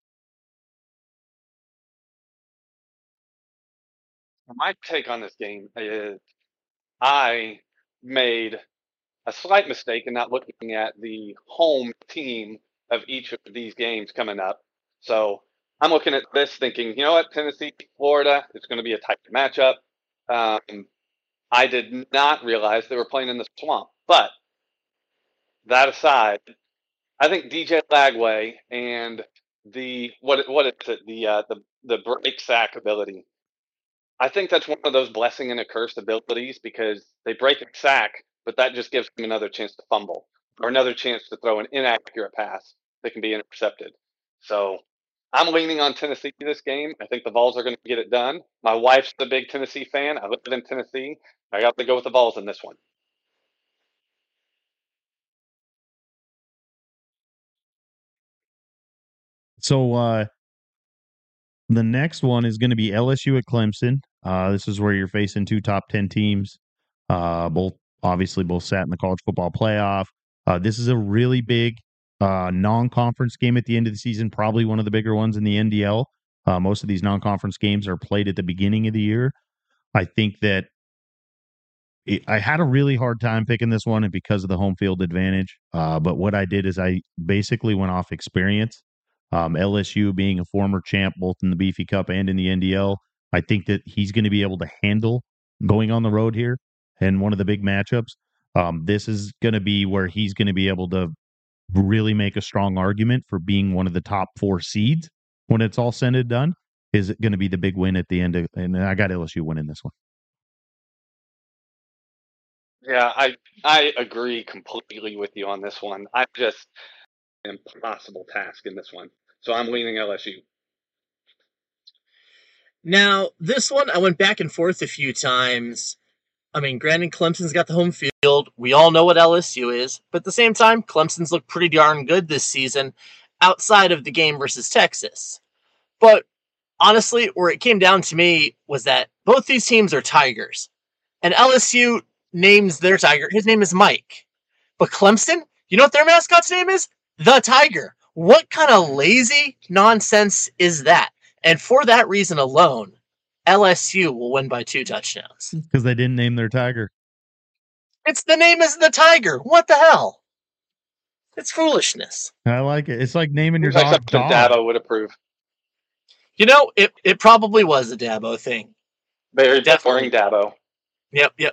My take on this game is I made a slight mistake in not looking at the home team of each of these games coming up. So I'm looking at this thinking, you know what, Tennessee, Florida, it's going to be a tight matchup. I did not realize they were playing in the swamp, but that aside, I think DJ Lagway and the break sack ability. I think that's one of those blessing and a curse abilities because they break a sack, but that just gives them another chance to fumble or another chance to throw an inaccurate pass that can be intercepted. So I'm leaning on Tennessee this game. I think the Vols are going to get it done. My wife's a big Tennessee fan. I live in Tennessee. I got to go with the Vols in this one. So the next one is going to be LSU at Clemson. This is where you're facing two top 10 teams, both sat in the college football playoff. This is a really big non-conference game at the end of the season, probably one of the bigger ones in the NDL. Most of these non-conference games are played at the beginning of the year. I think that I had a really hard time picking this one because of the home field advantage. But what I did is I basically went off experience. LSU being a former champ both in the Beefy Cup and in the NDL, I think that he's going to be able to handle going on the road here in one of the big matchups. This is going to be where he's going to be able to really make a strong argument for being one of the top 4 seeds when it's all said and done. Is it going to be the big win at the end? And I got LSU winning this one. Yeah, I agree completely with you on this one. I just impossible task in this one. So I'm leaning LSU. Now, this one, I went back and forth a few times. I mean, granted, Clemson's got the home field. We all know what LSU is. But at the same time, Clemson's looked pretty darn good this season outside of the game versus Texas. But honestly, where it came down to me was that both these teams are Tigers. And LSU names their Tiger. His name is Mike. But Clemson, you know what their mascot's name is? The Tiger. What kind of lazy nonsense is that? And for that reason alone, LSU will win by 2 touchdowns. Because they didn't name their Tiger. It's the name is the Tiger. What the hell? It's foolishness. I like it. It's like naming your Seems like dog something Dog. Dabo would approve. You know, it probably was a Dabo thing. Very Definitely. boring Dabo. Yep.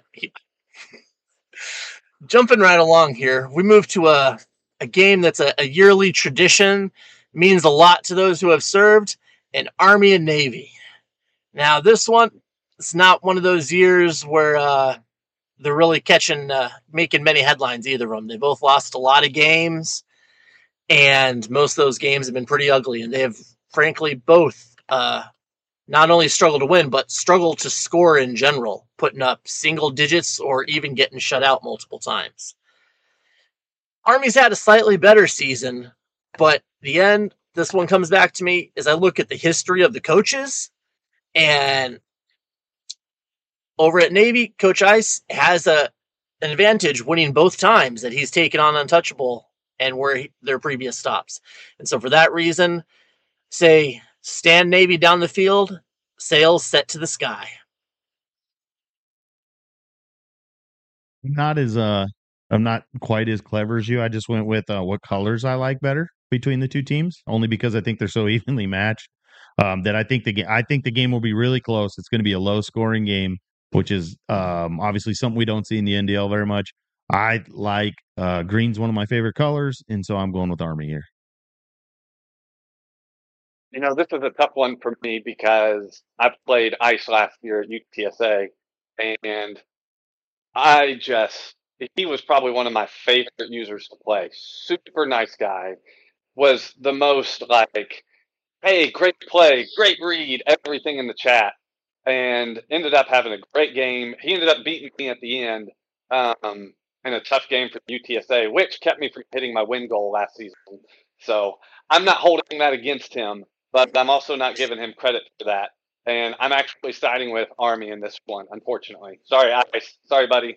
Jumping right along here, we move to a game that's a yearly tradition, means a lot to those who have served, and Army and Navy. Now, this one, it's not one of those years where they're really making many headlines, either of them. They both lost a lot of games, and most of those games have been pretty ugly, and they have, frankly, both not only struggled to win, but struggled to score in general, putting up single digits or even getting shut out multiple times. Army's had a slightly better season, but the end, this one comes back to me as I look at the history of the coaches, and over at Navy, Coach Ice has an advantage winning both times that he's taken on Untouchable and their previous stops. And so for that reason, say, stand Navy down the field, sails set to the sky. I'm not quite as clever as you. I just went with what colors I like better between the two teams, only because I think they're so evenly matched. That I think the game will be really close. It's going to be a low scoring game, which is obviously something we don't see in the NDL very much. I like green's one of my favorite colors, and so I'm going with Army here. You know, this is a tough one for me because I played Ice last year at UTSA, and he was probably one of my favorite users to play. Super nice guy. Was the most like, hey, great play, great read, everything in the chat, and ended up having a great game. He ended up beating me at the end in a tough game for UTSA, which kept me from hitting my win goal last season. So I'm not holding that against him, but I'm also not giving him credit for that. And I'm actually siding with Army in this one, unfortunately. Sorry, Ice. Sorry, buddy.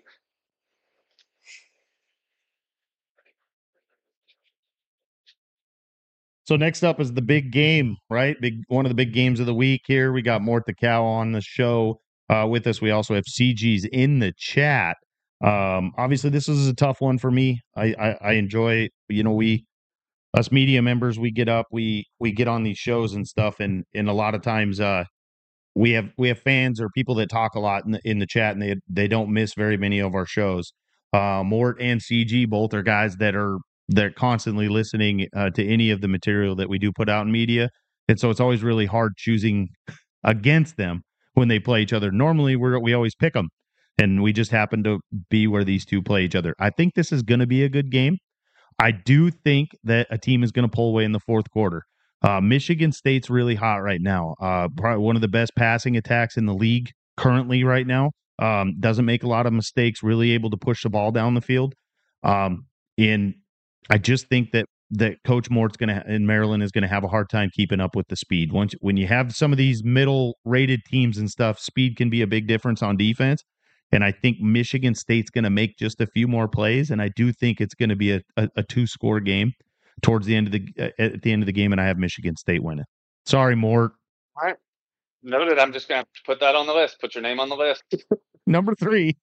So next up is the big game, right? One of the big games of the week here. We got Mort the Cow on the show with us. We also have CG's in the chat. Obviously, this is a tough one for me. I enjoy, us media members, we get up, we get on these shows and stuff, and a lot of times we have fans or people that talk a lot in the chat, and they don't miss very many of our shows. Mort and CG both are guys they're constantly listening to any of the material that we do put out in media. And so it's always really hard choosing against them when they play each other. Normally, we always pick them, and we just happen to be where these two play each other. I think this is going to be a good game. I do think that a team is going to pull away in the fourth quarter. Michigan State's really hot right now. Probably one of the best passing attacks in the league currently right now. Doesn't make a lot of mistakes, really able to push the ball down the field. And I just think that Coach Mort's in Maryland is gonna have a hard time keeping up with the speed. When you have some of these middle rated teams and stuff, speed can be a big difference on defense. And I think Michigan State's going to make just a few more plays, and I do think it's going to be a 2-score game towards the end of at the end of the game, and I have Michigan State winning. Sorry, Mort. All right. Noted. I'm just going to put that on the list. Put your name on the list. Number 3.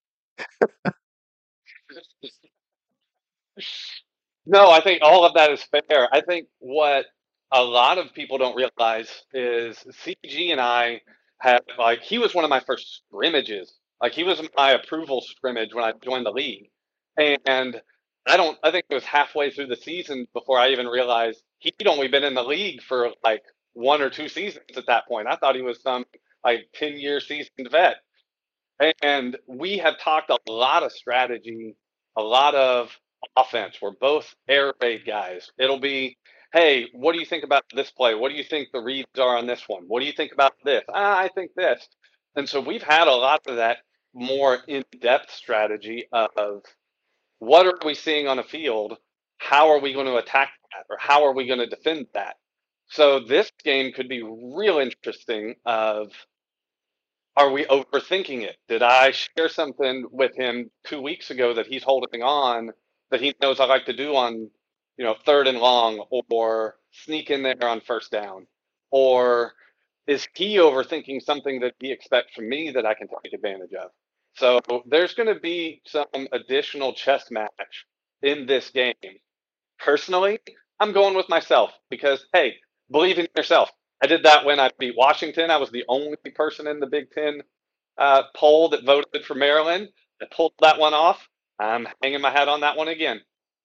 No, I think all of that is fair. I think what a lot of people don't realize is CG and I had, like, he was one of my first scrimmages. Like, he was my approval scrimmage when I joined the league. And I think it was halfway through the season before I even realized he'd only been in the league for like 1 or 2 seasons at that point. I thought he was some like 10-year seasoned vet. And we have talked a lot of strategy, a lot of offense. We're both air raid guys. It'll be, hey, what do you think about this play? What do you think the reads are on this one? What do you think about this? I think this. And so we've had a lot of that more in-depth strategy of what are we seeing on the field? How are we going to attack that? Or how are we going to defend that? So this game could be real interesting of, are we overthinking it? Did I share something with him 2 weeks ago that he's holding on that he knows I like to do on, 3rd and long, or sneak in there on 1st down? Or is he overthinking something that he expects from me that I can take advantage of? So there's going to be some additional chess match in this game. Personally, I'm going with myself because, hey, believe in yourself. I did that when I beat Washington. I was the only person in the Big Ten poll that voted for Maryland. I pulled that one off. I'm hanging my hat on that one again.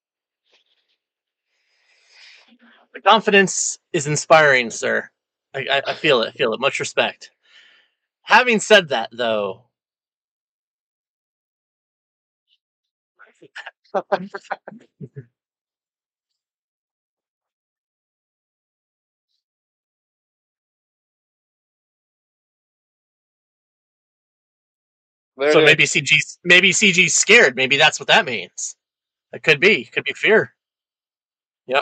The confidence is inspiring, sir. I feel it. I feel it. Much respect. Having said that, though, so maybe CG's scared. Maybe that's what that means. It could be. Could be fear. Yep.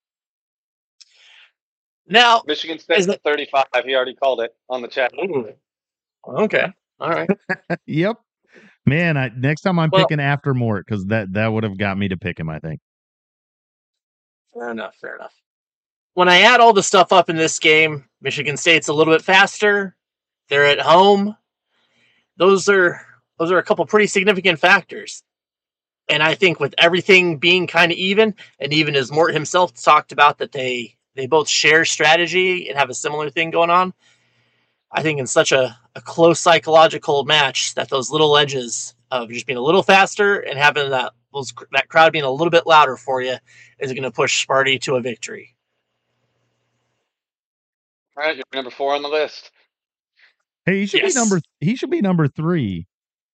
Now, Michigan State at 35. He already called it on the chat. Okay. All right. Yep. Man, next time I'm picking after Mort because that would have got me to pick him, I think. Fair enough. When I add all the stuff up in this game, Michigan State's a little bit faster. They're at home. Those are a couple pretty significant factors. And I think with everything being kind of even, and even as Mort himself talked about that they both share strategy and have a similar thing going on, I think in such a close psychological match that those little edges of just being a little faster and having that crowd being a little bit louder for you is going to push Sparty to a victory. All right, you're number 4 on the list. Hey, he should be number 3.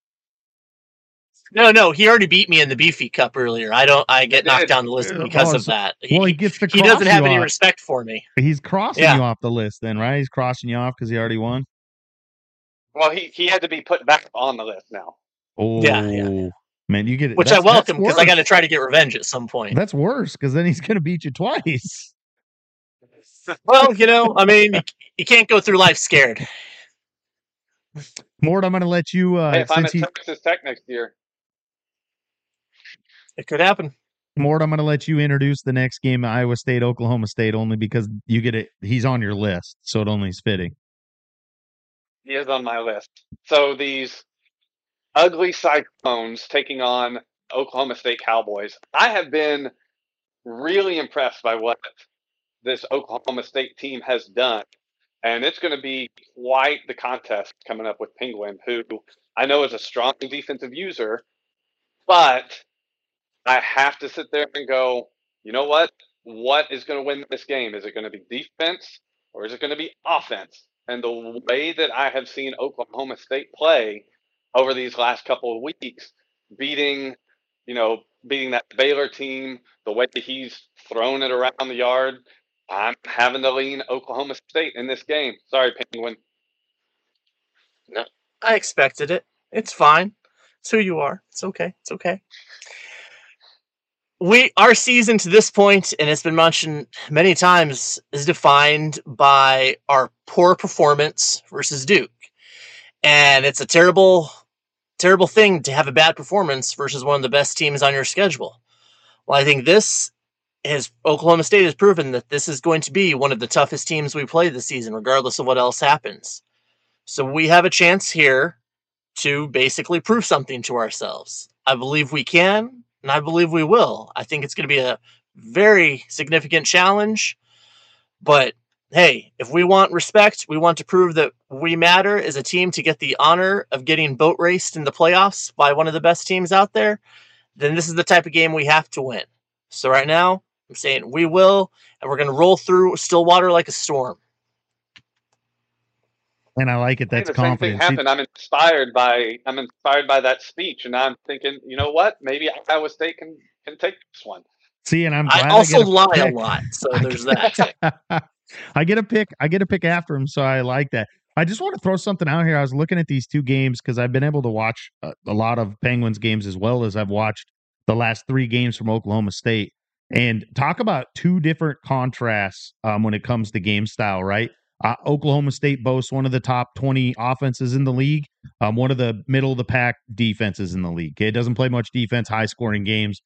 No, he already beat me in the Beefy Cup earlier. I get knocked down the list because of that. He gets to cross he doesn't have any off. respect for me. He's crossing you off the list then, right? He's crossing you off because he already won? Well, he had to be put back on the list now. Oh, yeah. Man, you get it. Which I welcome because I got to try to get revenge at some point. That's worse because then he's going to beat you twice. Well, you can't go through life scared. Mort, I'm going to let you. Hey, if I'm at Texas Tech next year, it could happen. Mort, I'm going to let you introduce the next game, Iowa State, Oklahoma State, only because you get it. He's on your list, so it only is fitting. He is on my list. So these ugly Cyclones taking on Oklahoma State Cowboys. I have been really impressed by what this Oklahoma State team has done. And it's going to be quite the contest coming up with Penguin, who I know is a strong defensive user, but I have to sit there and go, you know what? What is going to win this game? Is it going to be defense or is it going to be offense? And the way that I have seen Oklahoma State play over these last couple of weeks, beating that Baylor team, the way that he's thrown it around the yard, I'm having to lean Oklahoma State in this game. Sorry, Penguin. No, I expected it. It's fine. It's who you are. It's okay. It's okay. Our season to this point, and it's been mentioned many times, is defined by our poor performance versus Duke. And it's a terrible thing to have a bad performance versus one of the best teams on your schedule. Well, I think Oklahoma State has proven that this is going to be one of the toughest teams we play this season, regardless of what else happens. So we have a chance here to basically prove something to ourselves. I believe we can, and I believe we will. I think it's going to be a very significant challenge. But hey, if we want respect, we want to prove that we matter as a team to get the honor of getting boat raced in the playoffs by one of the best teams out there, then this is the type of game we have to win. So right now, I'm saying we will, and we're going to roll through Stillwater like a storm. And I like it. That's the same thing confidence. happened. I'm inspired by that speech, and I'm thinking, you know what? Maybe Iowa State can take this one. See, and I'm glad I also lie a lot, so there's that. I get a pick after him, so I like that. I just want to throw something out here. I was looking at these two games because I've been able to watch a lot of Penguins games as well as I've watched the last 3 games from Oklahoma State. And talk about two different contrasts when it comes to game style, right? Oklahoma State boasts one of the top 20 offenses in the league, one of the middle of the pack defenses in the league. Okay? It doesn't play much defense, high scoring games.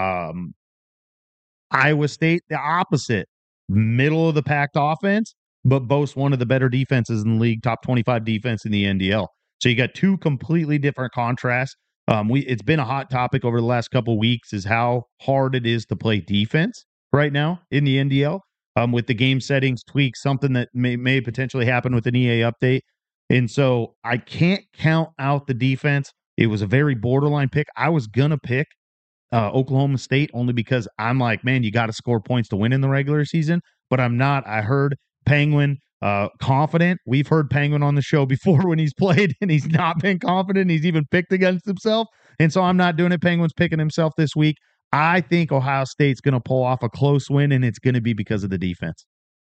Iowa State, the opposite, middle of the packed offense, but boasts one of the better defenses in the league, top 25 defense in the NDL. So you got two completely different contrasts. It's been a hot topic over the last couple of weeks is how hard it is to play defense right now in the NDL. With the game settings tweaks, something that may potentially happen with an EA update. And so I can't count out the defense. It was a very borderline pick. I was going to pick Oklahoma State only because I'm like, man, you got to score points to win in the regular season, but I'm not. I heard Penguin confident. We've heard Penguin on the show before when he's played and he's not been confident. He's even picked against himself. And so I'm not doing it. Penguin's picking himself this week. I think Ohio State's going to pull off a close win, and it's going to be because of the defense.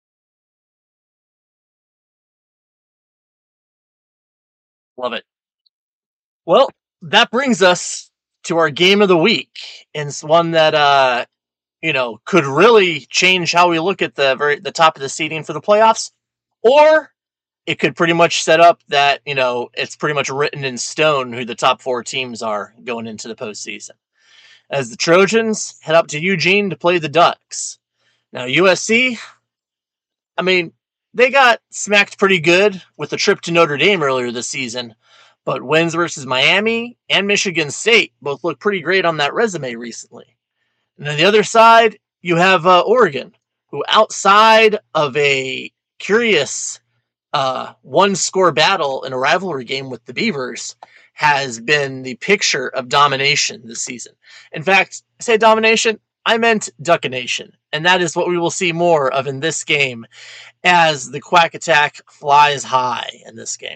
Love it. Well, that brings us to our game of the week, and it's one that could really change how we look at the top of the seeding for the playoffs, or it could pretty much set up that it's pretty much written in stone who the top 4 teams are going into the postseason. As the Trojans head up to Eugene to play the Ducks. Now USC, they got smacked pretty good with the trip to Notre Dame earlier this season. But wins versus Miami and Michigan State both look pretty great on that resume recently. And on the other side, you have Oregon, who outside of a curious one-score battle in a rivalry game with the Beavers, has been the picture of domination this season. In fact, I say domination, I meant Duckination. And that is what we will see more of in this game as the Quack Attack flies high in this game.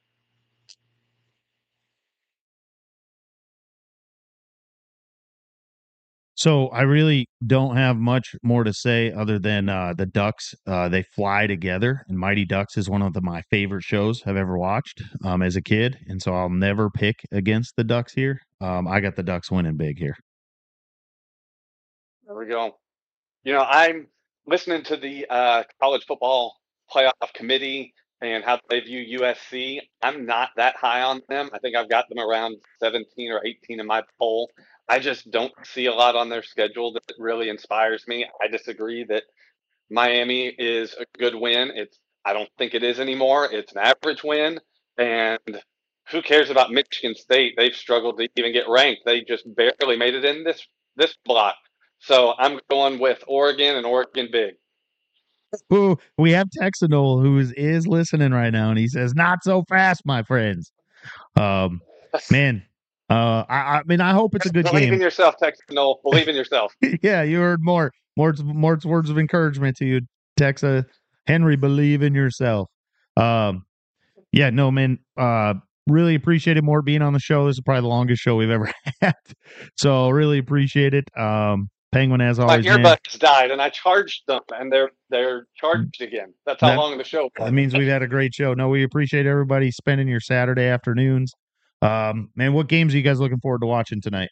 So I really don't have much more to say other than the Ducks. They fly together, and Mighty Ducks is one of my favorite shows I've ever watched as a kid, and so I'll never pick against the Ducks here. I got the Ducks winning big here. There we go. I'm listening to the college football playoff committee and how they view USC. I'm not that high on them. I think I've got them around 17 or 18 in my poll. I just don't see a lot on their schedule that really inspires me. I disagree that Miami is a good win. I don't think it is anymore. It's an average win. And who cares about Michigan State? They've struggled to even get ranked. They just barely made it in this block. So I'm going with Oregon and Oregon big. Ooh, we have Texanol who is listening right now, and he says, "Not so fast, my friends." Man, I hope it's a good game. Believe in yourself, Texanol. Believe in yourself. Yeah, you heard more words of encouragement to you, Texa. Henry, believe in yourself. Yeah, no, man. Really appreciated Mort being on the show. This is probably the longest show we've ever had. So really appreciate it. Penguin, as My always, man. earbuds died, and I charged them, and they're charged again. That's how long the show was. That means we've had a great show. No, we appreciate everybody spending your Saturday afternoons. Man, what games are you guys looking forward to watching tonight?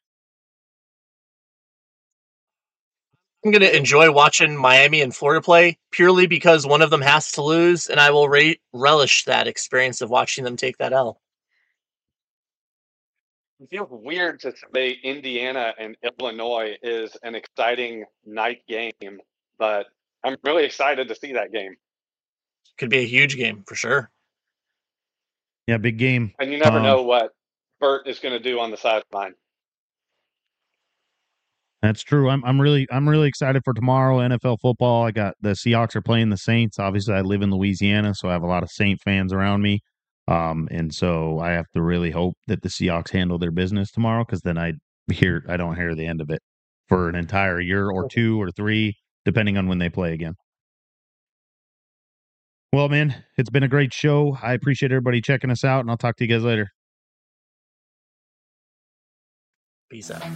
I'm going to enjoy watching Miami and Florida play purely because one of them has to lose, and I will relish that experience of watching them take that L. It feels weird to say Indiana and Illinois is an exciting night game, but I'm really excited to see that game. Could be a huge game for sure. Yeah, big game. And you never know what Bert is going to do on the sideline. That's true. I'm really excited for tomorrow. NFL football. I got the Seahawks are playing the Saints. Obviously, I live in Louisiana, so I have a lot of Saint fans around me. And so I have to really hope that the Seahawks handle their business tomorrow, because then I don't hear the end of it for an entire year or 2 or 3, depending on when they play again. Well, man, it's been a great show. I appreciate everybody checking us out, and I'll talk to you guys later. Peace out.